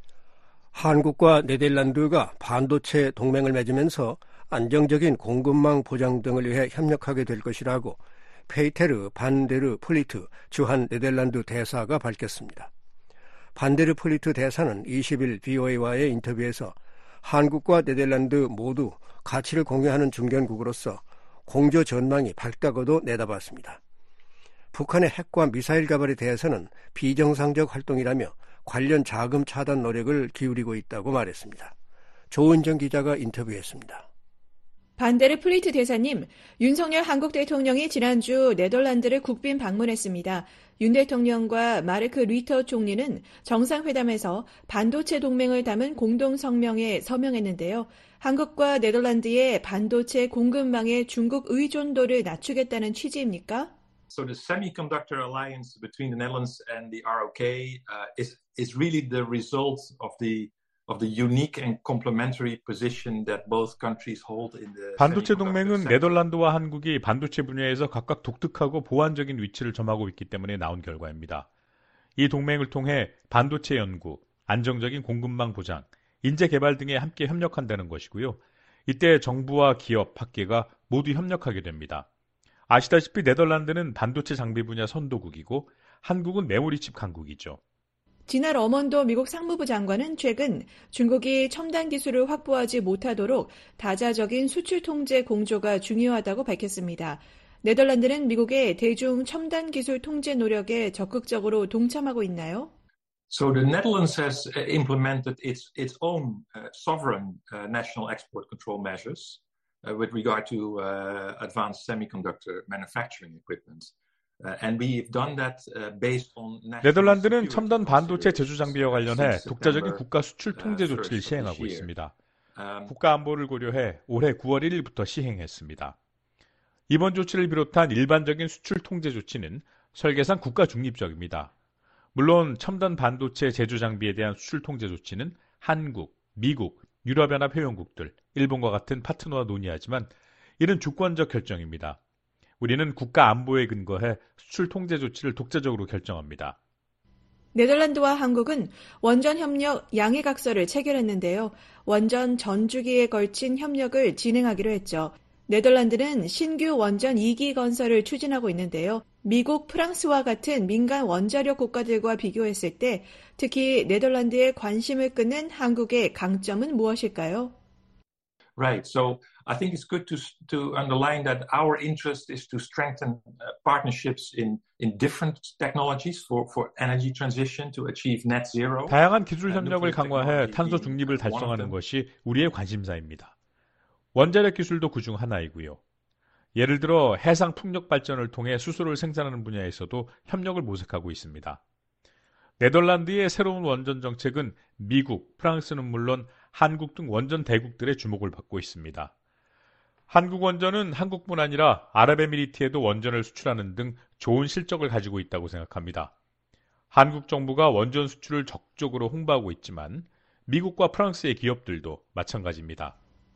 한국과 네덜란드가 반도체 동맹을 맺으면서 안정적인 공급망 보장 등을 위해 협력하게 될 것이라고 페이테르 반데르 폴리트 주한 네덜란드 대사가 밝혔습니다. 반데르 폴리트 대사는 이십 일 브이오에이와의 인터뷰에서 한국과 네덜란드 모두 가치를 공유하는 중견국으로서 공조 전망이 밝다고도 내다봤습니다. 북한의 핵과 미사일 개발에 대해서는 비정상적 활동이라며 관련 자금 차단 노력을 기울이고 있다고 말했습니다. 조은정 기자가 인터뷰했습니다. 반데르 플리트 대사님, 윤석열 한국 대통령이 지난주 네덜란드를 국빈 방문했습니다. 윤 대통령과 마르크 류터 총리는 정상회담에서 반도체 동맹을 담은 공동성명에 서명했는데요. 한국과 네덜란드의 반도체 공급망의 중국 의존도를 낮추겠다는 취지입니까? So the semiconductor alliance between the Netherlands and the R O K uh, is is really the result of the of the unique and complementary position that both countries hold in the 반도체 동맹은 네덜란드와 한국이 반도체 분야에서 각각 독특하고 보완적인 위치를 점하고 있기 때문에 나온 결과입니다. 이 동맹을 통해 반도체 연구, 안정적인 공급망 보장, 인재 개발 등에 함께 협력한다는 것이고요. 이때 정부와 기업, 학계가 모두 협력하게 됩니다. 아시다시피 네덜란드는 반도체 장비 분야 선도국이고 한국은 메모리칩 강국이죠. 지나 러먼도 미국 상무부 장관은 최근 중국이 첨단 기술을 확보하지 못하도록 다자적인 수출 통제 공조가 중요하다고 밝혔습니다. 네덜란드는 미국의 대중 첨단 기술 통제 노력에 적극적으로 동참하고 있나요? So the Netherlands has implemented its its own uh, sovereign uh, national export control measures uh, with regard to uh, advanced semiconductor manufacturing equipment. 네덜란드는 첨단 반도체 제조 장비와 관련해 독자적인 국가 수출 통제 조치를 시행하고 있습니다. 국가 안보를 고려해 올해 구월 일일부터 시행했습니다. 이번 조치를 비롯한 일반적인 수출 통제 조치는 설계상 국가 중립적입니다. 물론 첨단 반도체 제조 장비에 대한 수출 통제 조치는 한국, 미국, 유럽연합 회원국들, 일본과 같은 파트너와 논의하지만 이는 주권적 결정입니다. 우리는 국가 안보에 근거해 수출 통제 조치를 독자적으로 결정합니다. 네덜란드와 한국은 원전 협력 양해각서를 체결했는데요. 원전 전 주기에 걸친 협력을 진행하기로 했죠. 네덜란드는 신규 원전 이 기 건설을 추진하고 있는데요. 미국, 프랑스와 같은 민간 원자력 국가들과 비교했을 때 특히 네덜란드의 관심을 끄는 한국의 강점은 무엇일까요? Right. So I think it's good to to underline that our interest is to strengthen uh, partnerships in in different technologies for for energy transition to achieve net zero. 다양한 기술 협력을 강화해 탄소 중립을 달성하는 것이 우리의 관심사입니다. 원자력 기술도 그중 하나이고요. 예를 들어 해상 풍력 발전을 통해 수소를 생산하는 분야에서도 협력을 모색하고 있습니다. 네덜란드의 새로운 원전 정책은 미국, 프랑스는 물론 한국 등 원전 대국들의 주목을 받고 있습니다. 한국 원전은 한국뿐 아니라 아랍에미리트에도 원전을 수출하는 등 좋은 실적을 가지고 있다고 생각합니다. 한국 정부가 원전 수출을 적극적으로 홍보하고 있지만 미국과 프랑스의 기업들도 마찬가지입니다.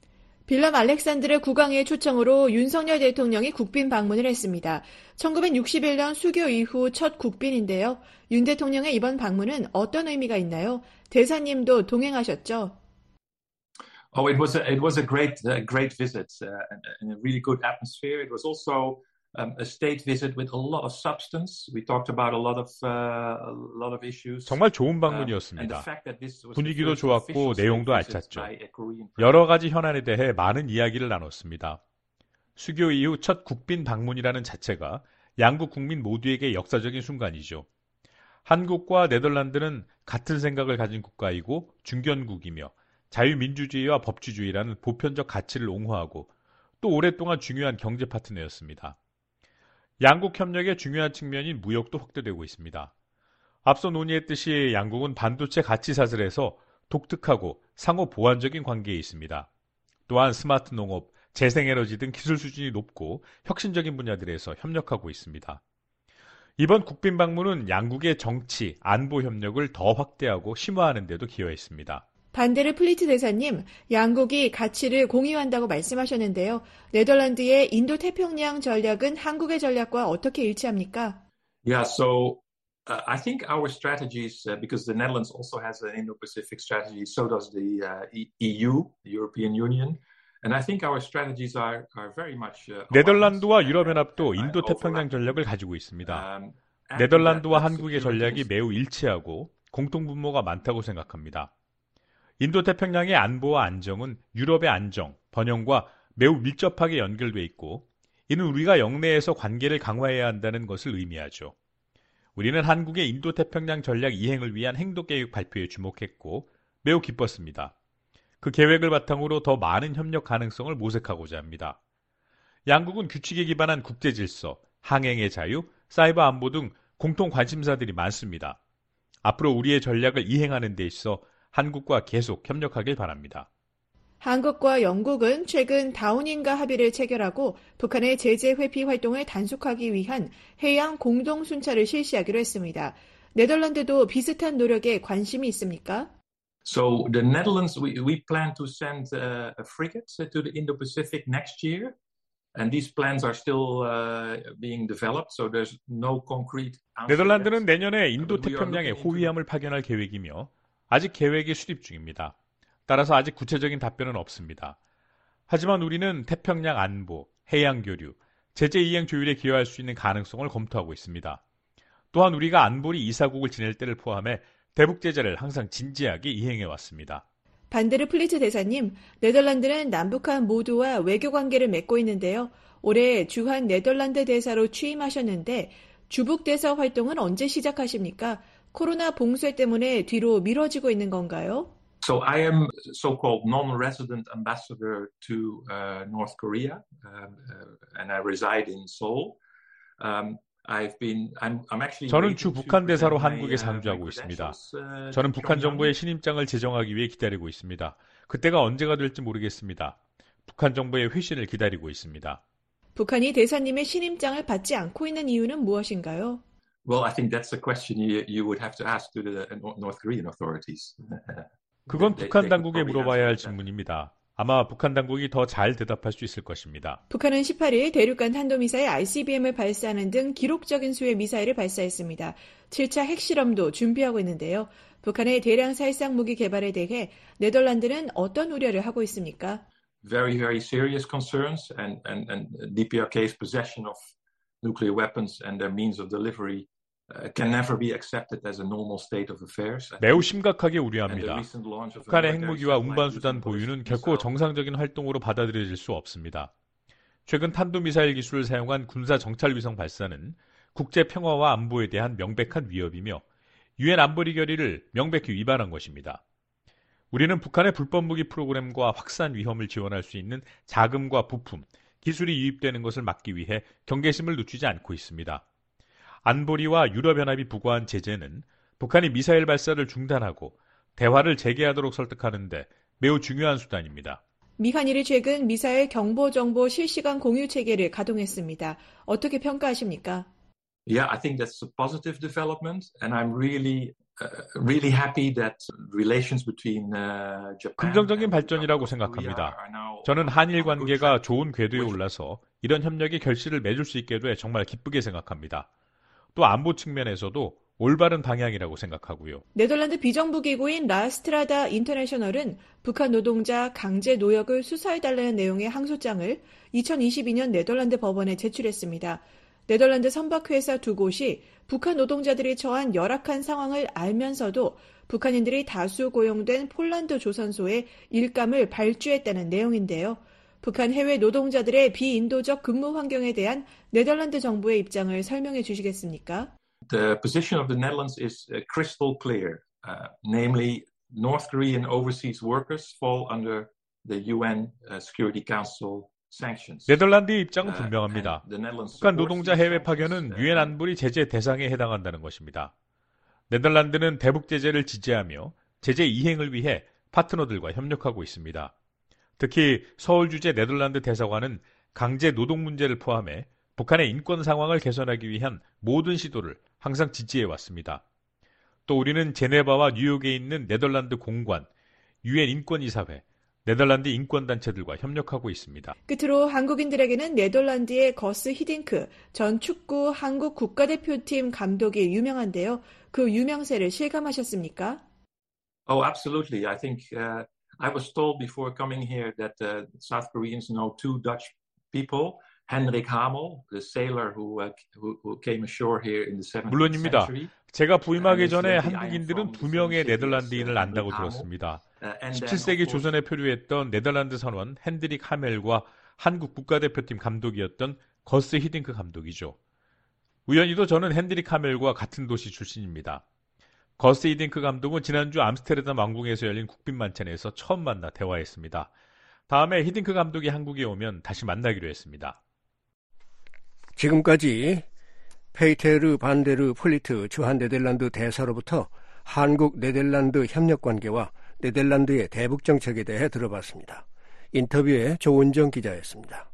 빌럼 알렉산드르 국왕의 초청으로 윤석열 대통령이 국빈 방문을 했습니다. 천구백육십일 년 수교 이후 첫 국빈인데요. 윤 대통령의 이번 방문은 어떤 의미가 있나요? 대사님도 동행하셨죠? Oh, it was a, it was a great uh, great visit uh, and a really good atmosphere. It was also um, a state visit with a lot of substance. We talked about a lot of uh, a lot of issues. 정말 좋은 방문이었습니다. 분위기도 좋았고 내용도 알찼죠. 여러 가지 현안에 대해 많은 이야기를 나눴습니다. 수교 이후 첫 국빈 방문이라는 자체가 양국 국민 모두에게 역사적인 순간이죠. 한국과 네덜란드는 같은 생각을 가진 국가이고 중견국이며 자유민주주의와 법치주의라는 보편적 가치를 옹호하고 또 오랫동안 중요한 경제 파트너였습니다. 양국 협력의 중요한 측면인 무역도 확대되고 있습니다. 앞서 논의했듯이 양국은 반도체 가치 사슬에서 독특하고 상호 보완적인 관계에 있습니다. 또한 스마트 농업, 재생에너지 등 기술 수준이 높고 혁신적인 분야들에서 협력하고 있습니다. 이번 국빈 방문은 양국의 정치, 안보 협력을 더 확대하고 심화하는 데도 기여했습니다. 반데르 플리트 대사님, 양국이 가치를 공유한다고 말씀하셨는데요. 네덜란드의 인도태평양 전략은 한국의 전략과 어떻게 일치합니까? Yeah, so uh, I think our strategies, uh, because the Netherlands also has an Indo-Pacific strategy, so does the uh, E U, the European Union. And I think our strategies are, are very much uh, 네덜란드와 유럽연합도 인도태평양 전략을 가지고 있습니다. 네덜란드와 한국의 전략이 매우 일치하고 공통분모가 많다고 생각합니다. 인도태평양의 안보와 안정은 유럽의 안정, 번영과 매우 밀접하게 연결돼 있고 이는 우리가 영내에서 관계를 강화해야 한다는 것을 의미하죠. 우리는 한국의 인도태평양 전략 이행을 위한 행동계획 발표에 주목했고 매우 기뻤습니다. 그 계획을 바탕으로 더 많은 협력 가능성을 모색하고자 합니다. 양국은 규칙에 기반한 국제질서, 항행의 자유, 사이버 안보 등 공통 관심사들이 많습니다. 앞으로 우리의 전략을 이행하는 데 있어 한국과 계속 협력하길 바랍니다. 한국과 영국은 최근 다운인가 합의를 체결하고 북한의 제재 회피 활동을 단속하기 위한 해양 공동 순찰을 실시하기로 했습니다. 네덜란드도 비슷한 노력에 관심이 있습니까? So the Netherlands, we, we plan to send uh, a frigate to the Indo-Pacific next year. And these plans are still uh, being developed, so there's no concrete answer. 네덜란드는 내년에 인도태평양에 호위함을 파견할 계획이며 아직 계획이 수립 중입니다. 따라서 아직 구체적인 답변은 없습니다. 하지만 우리는 태평양 안보, 해양 교류, 제재 이행 조율에 기여할 수 있는 가능성을 검토하고 있습니다. 또한 우리가 안보리 이사국을 지낼 때를 포함해 대북 제재를 항상 진지하게 이행해 왔습니다. 반데르 플리트 대사님, 네덜란드는 남북한 모두와 외교 관계를 맺고 있는데요. 올해 주한 네덜란드 대사로 취임하셨는데 주북 대사 활동은 언제 시작하십니까? 코로나 봉쇄 때문에 뒤로 미뤄지고 있는 건가요? So I am so-called non-resident ambassador to uh, North Korea, um, uh, and I reside in Seoul. Um, I've been, I'm, I'm actually 저는 주 북한 대사로 한국에 상주하고 있습니다. 저는 북한 정부의 신임장을 제정하기 위해 기다리고 있습니다. 그때가 언제가 될지 모르겠습니다. 북한 정부의 회신을 기다리고 있습니다. 북한이 대사님의 신임장을 받지 않고 있는 이유는 무엇인가요? Well, I think that's a question you, you would have to ask to the North Korean authorities. 그건 북한 당국에 물어봐야 할 질문입니다. 아마 북한 당국이 더 잘 대답할 수 있을 것입니다. 북한은 십팔 일 대륙간 탄도미사일 아이씨비엠을 발사하는 등 기록적인 수의 미사일을 발사했습니다. 칠 차 핵실험도 준비하고 있는데요. 북한의 대량 살상 무기 개발에 대해 네덜란드는 어떤 우려를 하고 있습니까? Very, very serious concerns, and, and, and 디피아르케이's possession of nuclear weapons and their means of delivery can never be accepted as a normal state of affairs. 매우 심각하게 우려합니다. 북한의 핵무기와 운반수단 보유는 결코 정상적인 활동으로 받아들여질 수 없습니다. 최근 탄도미사일 기술을 사용한 군사 정찰위성 발사는 국제 평화와 안보에 대한 명백한 위협이며 유엔 안보리 결의를 명백히 위반한 것입니다. 우리는 북한의 불법 무기 프로그램과 확산 위험을 지원할 수 있는 자금과 부품, 기술이 유입되는 것을 막기 위해 경계심을 늦추지 않고 있습니다. 안보리와 유럽연합이 부과한 제재는 북한이 미사일 발사를 중단하고 대화를 재개하도록 설득하는 데 매우 중요한 수단입니다. 미한일이 최근 미사일 경보정보 실시간 공유 체계를 가동했습니다. 어떻게 평가하십니까? Yeah, I think that's a positive development, and I'm really, uh, really happy that relations between uh, Japan. 긍정적인 발전이라고 생각합니다. 저는 한일 관계가 좋은 궤도에 올라서 이런 협력이 결실을 맺을 수 있게 돼 정말 기쁘게 생각합니다. 또 안보 측면에서도 올바른 방향이라고 생각하고요. 네덜란드 비정부기구인 라스트라다 인터내셔널은 북한 노동자 강제 노역을 수사해달라는 내용의 항소장을 이천이십이 년 네덜란드 법원에 제출했습니다. 네덜란드 선박회사 두 곳이 북한 노동자들이 처한 열악한 상황을 알면서도 북한인들이 다수 고용된 폴란드 조선소에 일감을 발주했다는 내용인데요. 북한 해외 노동자들의 비인도적 근무 환경에 대한 네덜란드 정부의 입장을 설명해 주시겠습니까? The position of the Netherlands is uh, crystal clear. Uh, namely, North Korean overseas workers fall under the 유엔 uh, Security Council sanctions. 네덜란드의 입장은 분명합니다. 북한 노동자 해외 파견은 유엔 안보리 제재 대상에 해당한다는 것입니다. 네덜란드는 대북 제재를 지지하며 제재 이행을 위해 파트너들과 협력하고 있습니다. 특히 서울 주재 네덜란드 대사관은 강제 노동 문제를 포함해 북한의 인권 상황을 개선하기 위한 모든 시도를 항상 지지해 왔습니다. 또 우리는 제네바와 뉴욕에 있는 네덜란드 공관, 유엔 인권이사회, 네덜란드 인권단체들과 협력하고 있습니다. 끝으로 한국인들에게는 네덜란드의 거스 히딩크 전 축구 한국 국가대표팀 감독이 유명한데요. 그 유명세를 실감하셨습니까? Oh, absolutely. I think uh, I was told before coming here that uh, South Koreans know two Dutch people. Henrik Hamel, the sailor who, uh, who, who came ashore here in the seventeenth 물론입니다. century. 제가 부임하기 전에 한국인들은 두 명의 네덜란드인을 안다고 들었습니다. 십칠 세기 조선에 표류했던 네덜란드 선원 핸드릭 하멜과 한국 국가대표팀 감독이었던 거스 히딩크 감독이죠. 우연히도 저는 핸드릭 하멜과 같은 도시 출신입니다. 거스 히딩크 감독은 지난주 암스테르담 왕궁에서 열린 국빈 만찬에서 처음 만나 대화했습니다. 다음에 히딩크 감독이 한국에 오면 다시 만나기로 했습니다. 지금까지 페이테르 반데르 폴리트 주한 네덜란드 대사로부터 한국 네덜란드 협력관계와 네덜란드의 대북 정책에 대해 들어봤습니다. 인터뷰에 조은정 기자였습니다.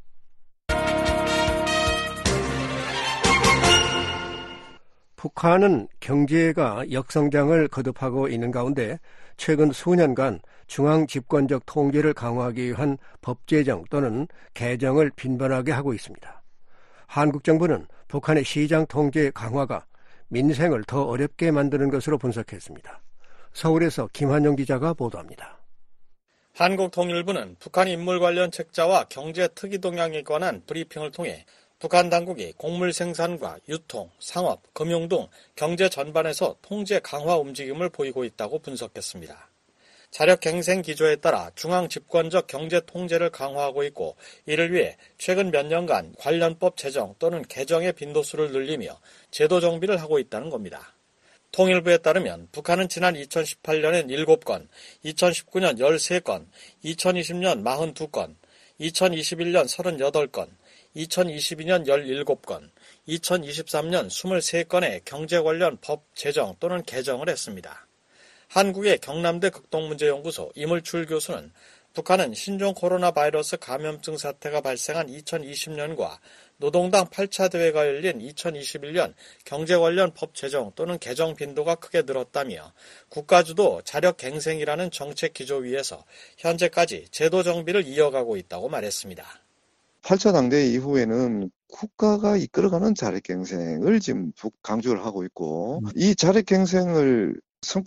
북한은 경제가 역성장을 거듭하고 있는 가운데 최근 수년간 중앙 집권적 통제를 강화하기 위한 법 제정 또는 개정을 빈번하게 하고 있습니다. 한국 정부는 북한의 시장 통제 강화가 민생을 더 어렵게 만드는 것으로 분석했습니다. 서울에서 김한영 기자가 보도합니다. 한국통일부는 북한 인물 관련 책자와 경제 특이 동향에 관한 브리핑을 통해 북한 당국이 곡물 생산과 유통, 상업, 금융 등 경제 전반에서 통제 강화 움직임을 보이고 있다고 분석했습니다. 자력 갱생 기조에 따라 중앙 집권적 경제 통제를 강화하고 있고 이를 위해 최근 몇 년간 관련법 제정 또는 개정의 빈도수를 늘리며 제도 정비를 하고 있다는 겁니다. 통일부에 따르면 북한은 지난 이천십팔 년엔 일곱 건, 이천십구 년 열세 건, 이천이십 년 사십이 건, 이천이십일 년 서른여덟 건, 이천이십이 년 열일곱 건, 이천이십삼 년 이십삼 건의 경제 관련 법 제정 또는 개정을 했습니다. 한국의 경남대 극동문제연구소 이물출 교수는 북한은 신종 코로나 바이러스 감염증 사태가 발생한 이천이십 년과 노동당 팔 차 대회가 열린 이천이십일 년 경제 관련 법 제정 또는 개정 빈도가 크게 늘었다며 국가주도 자력갱생이라는 정책 기조 위에서 현재까지 제도 정비를 이어가고 있다고 말했습니다. 팔 차 당대회 이후에는 국가가 이끌어가는 자력갱생을 지금 강조를 하고 있고 이 자력갱생을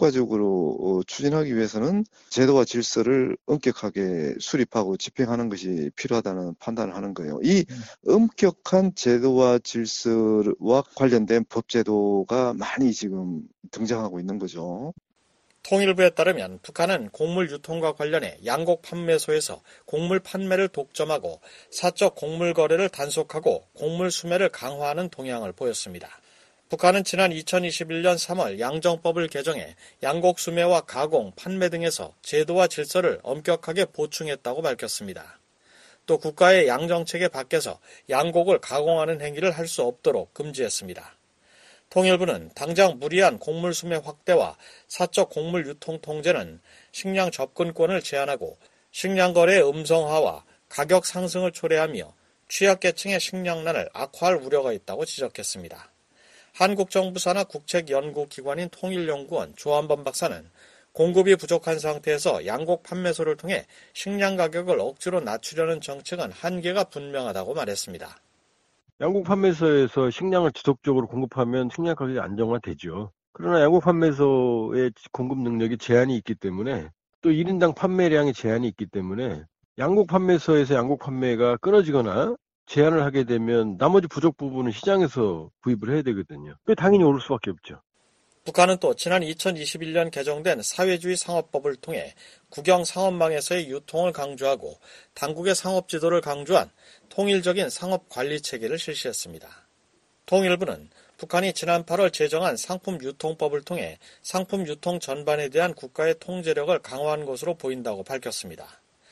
성과적으로 추진하기 위해서는 제도와 질서를 엄격하게 수립하고 집행하는 것이 필요하다는 판단을 하는 거예요. 이 엄격한 제도와 질서와 관련된 법제도가 많이 지금 등장하고 있는 거죠. 통일부에 따르면 북한은 곡물 유통과 관련해 양곡 판매소에서 곡물 판매를 독점하고 사적 곡물 거래를 단속하고 곡물 수매를 강화하는 동향을 보였습니다. 북한은 지난 이천이십일 년 삼월 양정법을 개정해 양곡 수매와 가공, 판매 등에서 제도와 질서를 엄격하게 보충했다고 밝혔습니다. 또 국가의 양정체계 밖에서 양곡을 가공하는 행위를 할 수 없도록 금지했습니다. 통일부는 당장 무리한 곡물 수매 확대와 사적 곡물 유통 통제는 식량 접근권을 제한하고 식량 거래의 음성화와 가격 상승을 초래하며 취약계층의 식량난을 악화할 우려가 있다고 지적했습니다. 한국 정부 산하 국책연구기관인 통일연구원 조한범 박사는 공급이 부족한 상태에서 양곡 판매소를 통해 식량 가격을 억지로 낮추려는 정책은 한계가 분명하다고 말했습니다. 양곡 판매소에서 식량을 지속적으로 공급하면 식량 가격이 안정화되죠. 그러나 양곡 판매소의 공급 능력이 제한이 있기 때문에 또 일 인당 판매량이 제한이 있기 때문에 양곡 판매소에서 양곡 판매가 끊어지거나 제한을 하게 되면 나머지 부족 부분은 시장에서 구입을 해야 되거든요. 그게 당연히 오를 수밖에 없죠. 북한은 또 지난 이천이십일 년 개정된 사회주의 상업법을 통해 국영 상업망에서의 유통을 강조하고 당국의 상업 지도를 강조한 통일적인 상업 관리 체계를 실시했습니다. 통일부는 북한이 지난 팔월 제정한 상품 유통법을 통해 상품 유통 전반에 대한 국가의 통제력을 강화한 것으로 보인다고 밝혔습니다.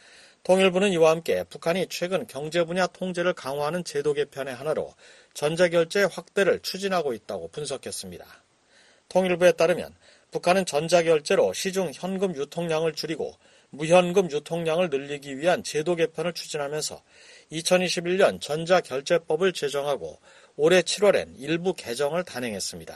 통일부는 이와 함께 북한이 최근 경제 분야 통제를 강화하는 제도 개편의 하나로 전자결제 확대를 추진하고 있다고 분석했습니다. 통일부에 따르면 북한은 전자결제로 시중 현금 유통량을 줄이고 무현금 유통량을 늘리기 위한 제도 개편을 추진하면서 이천이십일 년 전자결제법을 제정하고 올해 칠월엔 일부 개정을 단행했습니다.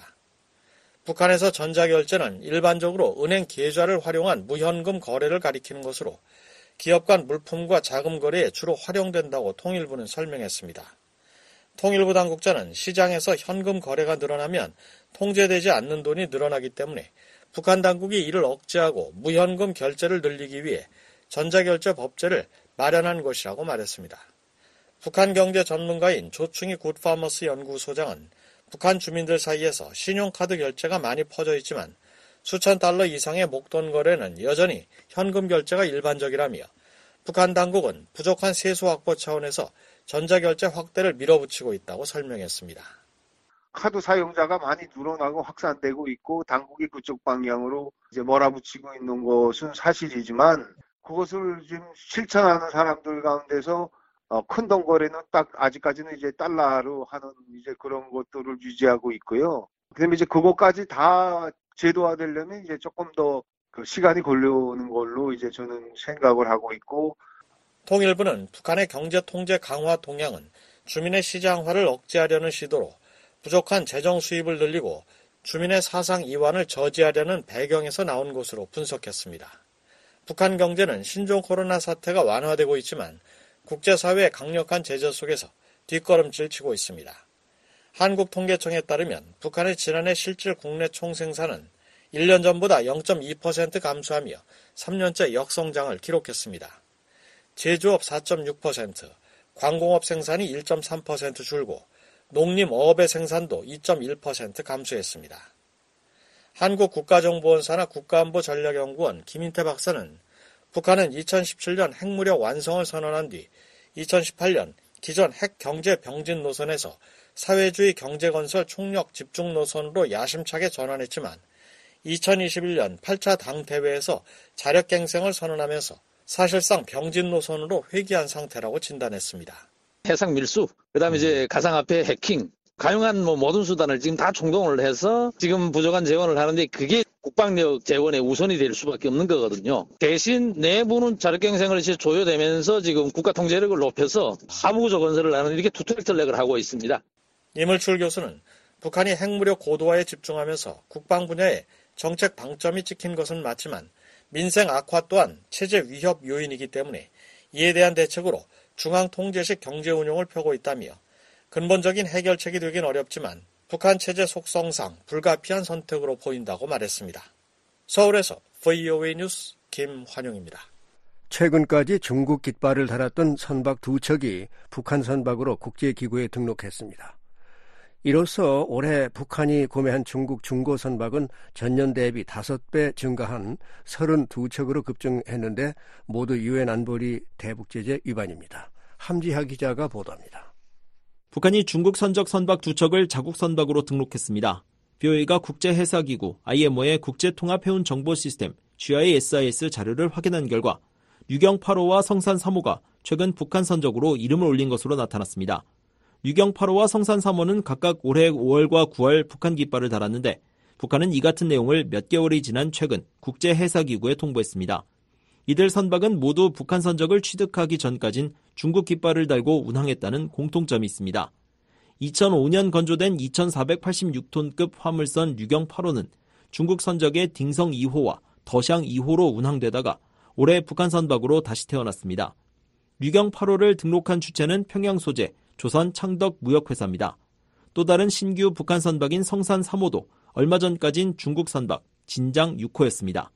북한에서 전자결제는 일반적으로 은행 계좌를 활용한 무현금 거래를 가리키는 것으로 기업 간 물품과 자금 거래에 주로 활용된다고 통일부는 설명했습니다. 통일부 당국자는 시장에서 현금 거래가 늘어나면 통제되지 않는 돈이 늘어나기 때문에 북한 당국이 이를 억제하고 무현금 결제를 늘리기 위해 전자결제 법제를 마련한 것이라고 말했습니다. 북한 경제 전문가인 조충희 굿파머스 연구소장은 북한 주민들 사이에서 신용카드 결제가 많이 퍼져 있지만 수천 달러 이상의 목돈 거래는 여전히 현금 결제가 일반적이라며 북한 당국은 부족한 세수 확보 차원에서 전자결제 확대를 밀어붙이고 있다고 설명했습니다. 카드 사용자가 많이 늘어나고 확산되고 있고 당국이 그쪽 방향으로 이제 몰아붙이고 있는 것은 사실이지만 그것을 지금 실천하는 사람들 가운데서 어, 큰 돈 거래는 딱 아직까지는 이제 달러로 하는 이제 그런 것들을 유지하고 있고요. 그다음에 이제 그것까지 다 제도화되려면 이제 조금 더 그 시간이 걸려오는 걸로 이제 저는 생각을 하고 있고. 통일부는 북한의 경제 통제 강화 동향은 주민의 시장화를 억제하려는 시도로 부족한 재정 수입을 늘리고 주민의 사상 이완을 저지하려는 배경에서 나온 것으로 분석했습니다. 북한 경제는 신종 코로나 사태가 완화되고 있지만 국제사회의 강력한 제재 속에서 뒷걸음질 치고 있습니다. 한국통계청에 따르면 북한의 지난해 실질 국내 총생산은 일 년 전보다 영 점 이 퍼센트 감소하며 삼 년째 역성장을 기록했습니다. 제조업 사 점 육 퍼센트, 광공업 생산이 일 점 삼 퍼센트 줄고 농림 어업의 생산도 이 점 일 퍼센트 감소했습니다. 한국국가정보원 산하 국가안보전략연구원 김인태 박사는 북한은 이천십칠 년 핵무력 완성을 선언한 뒤 이천십팔 년 기존 핵경제 병진 노선에서 사회주의 경제건설 총력 집중 노선으로 야심차게 전환했지만 이천이십일 년 팔 차 당대회에서 자력갱생을 선언하면서 사실상 병진 노선으로 회귀한 상태라고 진단했습니다. 해상 밀수, 그 다음에 이제 가상화폐 해킹, 가용한 뭐 모든 수단을 지금 다 총동을 해서 지금 부족한 재원을 하는데 그게 국방 국방력 재원의 우선이 될 수밖에 없는 거거든요. 대신 내부는 자력경쟁을 이제 조여되면서 지금 국가 통제력을 높여서 하부구조 건설을 하는 이렇게 투트랙 전략을 하고 있습니다. 이물출 교수는 북한이 핵무력 고도화에 집중하면서 국방 분야에 정책 방점이 찍힌 것은 맞지만 민생 악화 또한 체제 위협 요인이기 때문에 이에 대한 대책으로 중앙 통제식 경제 운용을 펴고 있다며 근본적인 해결책이 되긴 어렵지만 북한 체제 속성상 불가피한 선택으로 보인다고 말했습니다. 서울에서 브이오에이 뉴스 김환용입니다. 최근까지 중국 깃발을 달았던 선박 두 척이 북한 선박으로 국제기구에 등록했습니다. 이로써 올해 북한이 구매한 중국 중고 선박은 전년 대비 다섯 배 증가한 서른두 척으로 급증했는데 모두 유엔 안보리 대북제재 위반입니다. 함지하 기자가 보도합니다. 북한이 중국 선적 선박 두 척을 자국 선박으로 등록했습니다. 비오에이가 국제해사기구 아이엠오의 국제통합해운 정보 시스템 지아이에스아이에스 자료를 확인한 결과 유경 팔 호와 성산 삼 호가 최근 북한 선적으로 이름을 올린 것으로 나타났습니다. 유경 팔 호와 성산 삼 호는 각각 올해 오월과 구월 북한 깃발을 달았는데 북한은 이 같은 내용을 몇 개월이 지난 최근 국제해사기구에 통보했습니다. 이들 선박은 모두 북한 선적을 취득하기 전까진 중국 깃발을 달고 운항했다는 공통점이 있습니다. 이천오 년 건조된 이천사백팔십육 톤급 화물선 유경 팔 호는 중국 선적의 딩성 이 호와 더샹 이 호로 운항되다가 올해 북한 선박으로 다시 태어났습니다. 유경 팔 호를 등록한 주체는 평양 소재 조선 창덕 무역회사입니다. 또 다른 신규 북한 선박인 성산 삼 호도 얼마 전까진 중국 선박 진장 육 호였습니다.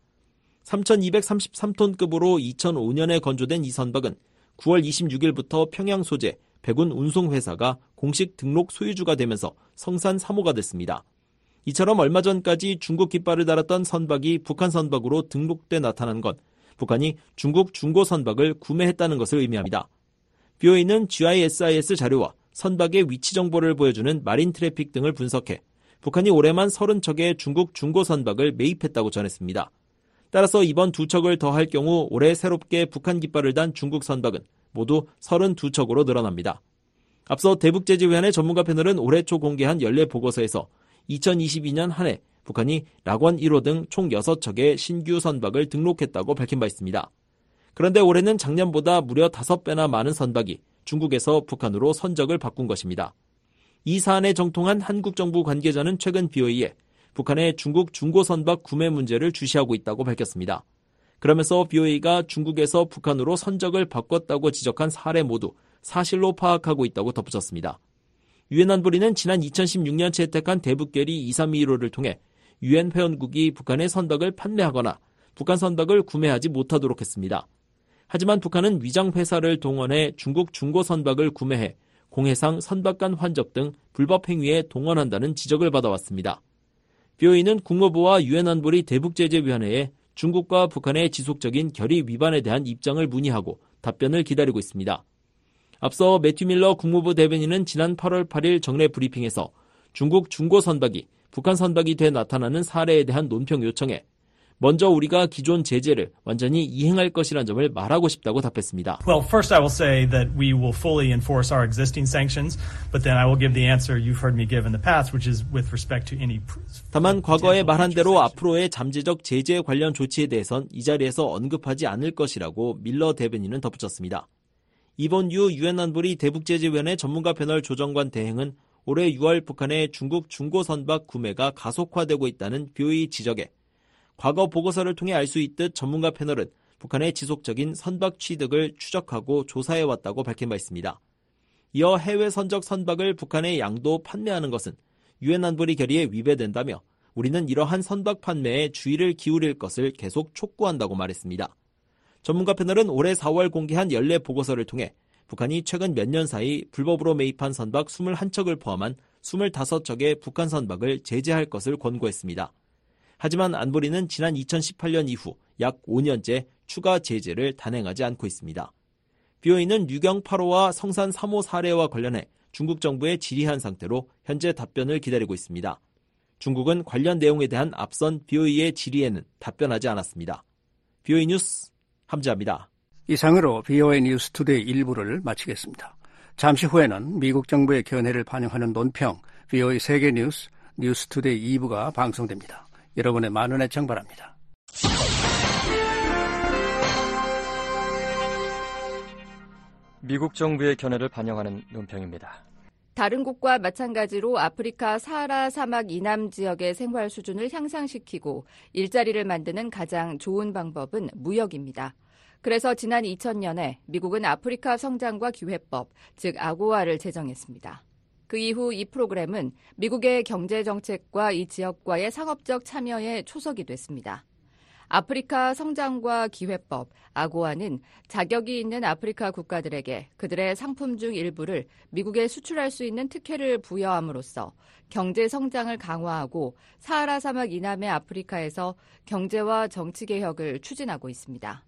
삼천이백삼십삼 톤급으로 이천오 년에 건조된 이 선박은 구월 이십육일부터 평양 소재 백운 운송회사가 공식 등록 소유주가 되면서 성산 삼 호가 됐습니다. 이처럼 얼마 전까지 중국 깃발을 달았던 선박이 북한 선박으로 등록돼 나타난 건 북한이 중국 중고 선박을 구매했다는 것을 의미합니다. 비오에이는 지아이에스아이에스 자료와 선박의 위치 정보를 보여주는 마린 트래픽 등을 분석해 북한이 올해만 서른 척의 중국 중고 선박을 매입했다고 전했습니다. 따라서 이번 두 척을 더할 경우 올해 새롭게 북한 깃발을 단 중국 선박은 모두 서른두 척으로 늘어납니다. 앞서 대북제재위원회 전문가 패널은 올해 초 공개한 연례 보고서에서 이천이십이 년 한 해 북한이 락원 일 호 등 총 여섯 척의 신규 선박을 등록했다고 밝힌 바 있습니다. 그런데 올해는 작년보다 무려 다섯 배나 많은 선박이 중국에서 북한으로 선적을 바꾼 것입니다. 이 사안에 정통한 한국 정부 관계자는 최근 비오에이에 북한의 중국 중고 선박 구매 문제를 주시하고 있다고 밝혔습니다. 그러면서 비오에이가 중국에서 북한으로 선적을 바꿨다고 지적한 사례 모두 사실로 파악하고 있다고 덧붙였습니다. 유엔 안보리는 지난 이천십육 년 채택한 대북결의 이삼이일오를 통해 유엔 회원국이 북한의 선박을 판매하거나 북한 선박을 구매하지 못하도록 했습니다. 하지만 북한은 위장회사를 동원해 중국 중고 선박을 구매해 공해상 선박간 환적 등 불법 행위에 동원한다는 지적을 받아왔습니다. 비오에이는 국무부와 유엔 안보리 대북제재위원회에 중국과 북한의 지속적인 결의 위반에 대한 입장을 문의하고 답변을 기다리고 있습니다. 앞서 매튜 밀러 국무부 대변인은 지난 팔월 팔일 정례 브리핑에서 중국 중고 선박이 북한 선박이 돼 나타나는 사례에 대한 논평 요청에 먼저 우리가 기존 제재를 완전히 이행할 것이라는 점을 말하고 싶다고 답했습니다. Well, first I will say that we will fully enforce our existing sanctions, but then I will give the answer you've heard me give in the past, which is with respect to any. 다만 과거에 말한 대로 앞으로의 잠재적 제재 관련 조치에 대해선 이 자리에서 언급하지 않을 것이라고 밀러 대변인은 덧붙였습니다. 이본유 유엔 안보리 대북제재위원회 전문가 패널 조정관 대행은 올해 유월 북한의 중국 중고 선박 구매가 가속화되고 있다는 비오에이 지적에 과거 보고서를 통해 알 수 있듯 전문가 패널은 북한의 지속적인 선박 취득을 추적하고 조사해왔다고 밝힌 바 있습니다. 이어 해외 선적 선박을 북한에 양도 판매하는 것은 유엔 안보리 결의에 위배된다며 우리는 이러한 선박 판매에 주의를 기울일 것을 계속 촉구한다고 말했습니다. 전문가 패널은 올해 사월 공개한 연례 보고서를 통해 북한이 최근 몇 년 사이 불법으로 매입한 선박 이십일 척을 포함한 이십오 척의 북한 선박을 제재할 것을 권고했습니다. 하지만 안보리는 지난 이천십팔 년 이후 약 오 년째 추가 제재를 단행하지 않고 있습니다. 비오에이는 유경 팔 호와 성산 삼 호 사례와 관련해 중국 정부에 질의한 상태로 현재 답변을 기다리고 있습니다. 중국은 관련 내용에 대한 앞선 비오에이의 질의에는 답변하지 않았습니다. 비오에이 뉴스 함지아입니다. 이상으로 비오에이 뉴스 투데이 일부를 마치겠습니다. 잠시 후에는 미국 정부의 견해를 반영하는 논평 비오에이 세계뉴스 뉴스 투데이 이 부가 방송됩니다. 여러분의 많은 애청 바랍니다. 미국 정부의 견해를 반영하는 논평입니다. 다른 곳과 마찬가지로 아프리카 사하라 사막 이남 지역의 생활 수준을 향상시키고 일자리를 만드는 가장 좋은 방법은 무역입니다. 그래서 지난 이천 년에 미국은 아프리카 성장과 기회법, 즉 아고아를 제정했습니다. 그 이후 이 프로그램은 미국의 경제정책과 이 지역과의 상업적 참여에 초석이 됐습니다. 아프리카 성장과 기회법, 아고아는 자격이 있는 아프리카 국가들에게 그들의 상품 중 일부를 미국에 수출할 수 있는 특혜를 부여함으로써 경제 성장을 강화하고 사하라 사막 이남의 아프리카에서 경제와 정치 개혁을 추진하고 있습니다.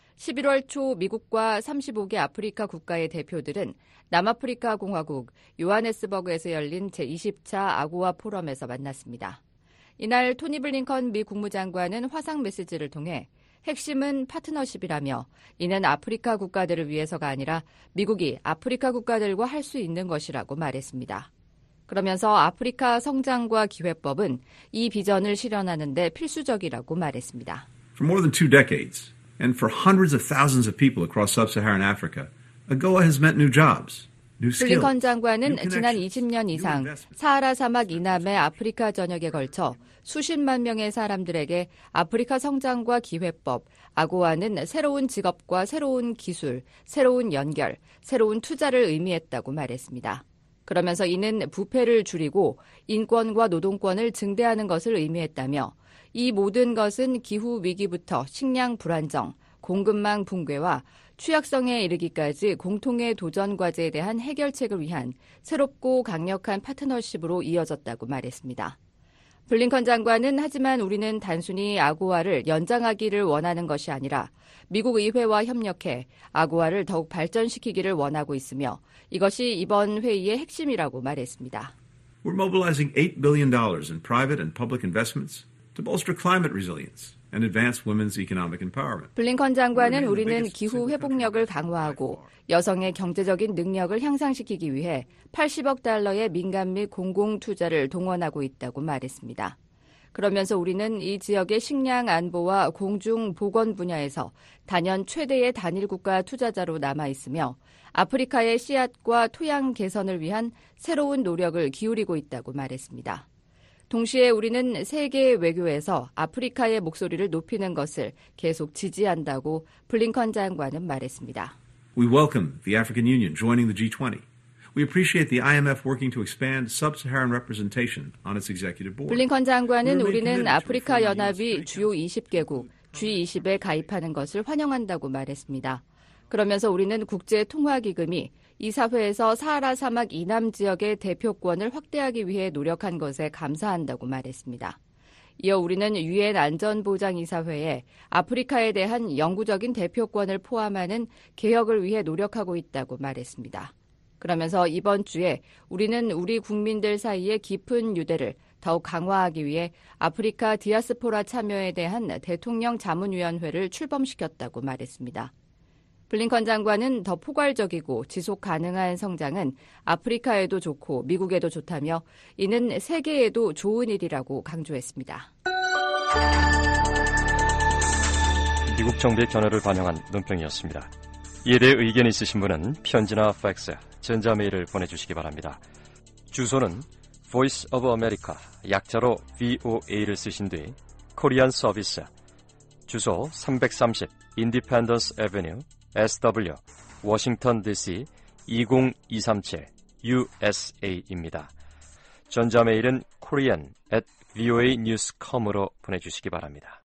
십일월 초 미국과 서른다섯 개 아프리카 국가의 대표들은 남아프리카 공화국 요하네스버그에서 열린 제이십 차 아고아 포럼에서 만났습니다. 이날 토니 블링컨 미 국무장관은 화상 메시지를 통해 핵심은 파트너십이라며 이는 아프리카 국가들을 위해서가 아니라 미국이 아프리카 국가들과 할 수 있는 것이라고 말했습니다. 그러면서 아프리카 성장과 기회법은 이 비전을 실현하는 데 필수적이라고 말했습니다. For more than two decades and for hundreds of thousands of people across sub-Saharan Africa, 아고아 has meant new jobs. 블링컨 장관은 지난 이십 년 이상 사하라 사막 이남의 아프리카 전역에 걸쳐 수십만 명의 사람들에게 아프리카 성장과 기회법, 아고아는 새로운 직업과 새로운 기술, 새로운 연결, 새로운 투자를 의미했다고 말했습니다. 그러면서 이는 부패를 줄이고 인권과 노동권을 증대하는 것을 의미했다며 이 모든 것은 기후 위기부터 식량 불안정, 공급망 붕괴와 취약성에 이르기까지 공통의 도전 과제에 대한 해결책을 위한 새롭고 강력한 파트너십으로 이어졌다고 말했습니다. 블링컨 장관은 하지만 우리는 단순히 아고아를 연장하기를 원하는 것이 아니라 미국 의회와 협력해 아고아를 더욱 발전시키기를 원하고 있으며 이것이 이번 회의의 핵심이라고 말했습니다. We're mobilizing eight billion dollars in private and public investments to bolster climate resilience. and advance women's economic empowerment. 블링컨 장관은 우리는 기후 회복력을 강화하고 여성의 경제적인 능력을 향상시키기 위해 팔십억 달러의 민간 및 공공 투자를 동원하고 있다고 말했습니다. 그러면서 우리는 이 지역의 식량 안보와 공중 보건 분야에서 단연 최대의 단일 국가 투자자로 남아 있으며 아프리카의 씨앗과 토양 개선을 위한 새로운 노력을 기울이고 있다고 말했습니다. 동시에 우리는 세계 외교에서 아프리카의 목소리를 높이는 것을 계속 지지한다고 블링컨 장관은 말했습니다. We welcome the African Union joining the G twenty. We appreciate the I M F working to expand sub-Saharan representation on its executive board. 블링컨 장관은 우리는 아프리카 연합이 주요 이십 개국, 지 이십에 가입하는 것을 환영한다고 말했습니다. 그러면서 우리는 국제통화기금이 이 사회에서 사하라 사막 이남 지역의 대표권을 확대하기 위해 노력한 것에 감사한다고 말했습니다. 이어 우리는 유엔 안전보장이사회에 아프리카에 대한 영구적인 대표권을 포함하는 개혁을 위해 노력하고 있다고 말했습니다. 그러면서 이번 주에 우리는 우리 국민들 사이의 깊은 유대를 더욱 강화하기 위해 아프리카 디아스포라 참여에 대한 대통령 자문위원회를 출범시켰다고 말했습니다. 블링컨 장관은 더 포괄적이고 지속 가능한 성장은 아프리카에도 좋고 미국에도 좋다며 이는 세계에도 좋은 일이라고 강조했습니다. 미국 정부의 견해를 반영한 논평이었습니다. 이에 대해 의견이 있으신 분은 편지나 팩스, 전자메일을 보내주시기 바랍니다. 주소는 Voice of America, 약자로 브이오에이를 쓰신 뒤 코리안 서비스, 주소 삼백삼십 Independence Avenue, 에스더블유, 워싱턴 디씨 이공이삼칠 유에스에이입니다. 전자메일은 korean at voa news dot com으로 보내주시기 바랍니다.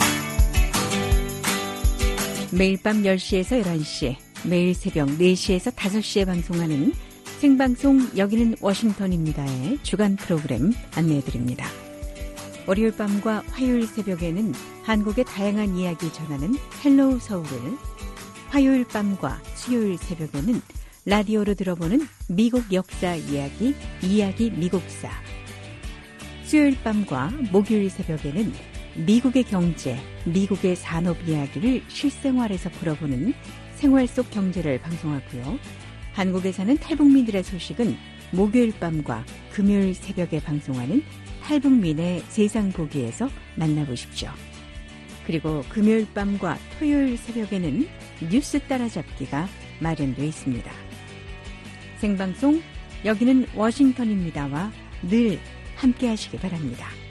매일 밤 열 시에서 열한 시, 매일 새벽 네 시에서 다섯 시에 방송하는 생방송 여기는 워싱턴입니다의 주간 프로그램 안내해드립니다. 월요일 밤과 화요일 새벽에는 한국의 다양한 이야기 전하는 헬로우 서울을, 화요일 밤과 수요일 새벽에는 라디오로 들어보는 미국 역사 이야기, 이야기 미국사. 수요일 밤과 목요일 새벽에는 미국의 경제, 미국의 산업 이야기를 실생활에서 풀어보는 생활 속 경제를 방송하고요. 한국에 사는 탈북민들의 소식은 목요일 밤과 금요일 새벽에 방송하는 탈북민의 세상 보기에서 만나보십시오. 그리고 금요일 밤과 토요일 새벽에는 뉴스 따라잡기가 마련되어 있습니다. 생방송 여기는 워싱턴입니다와 늘 함께 하시기 바랍니다.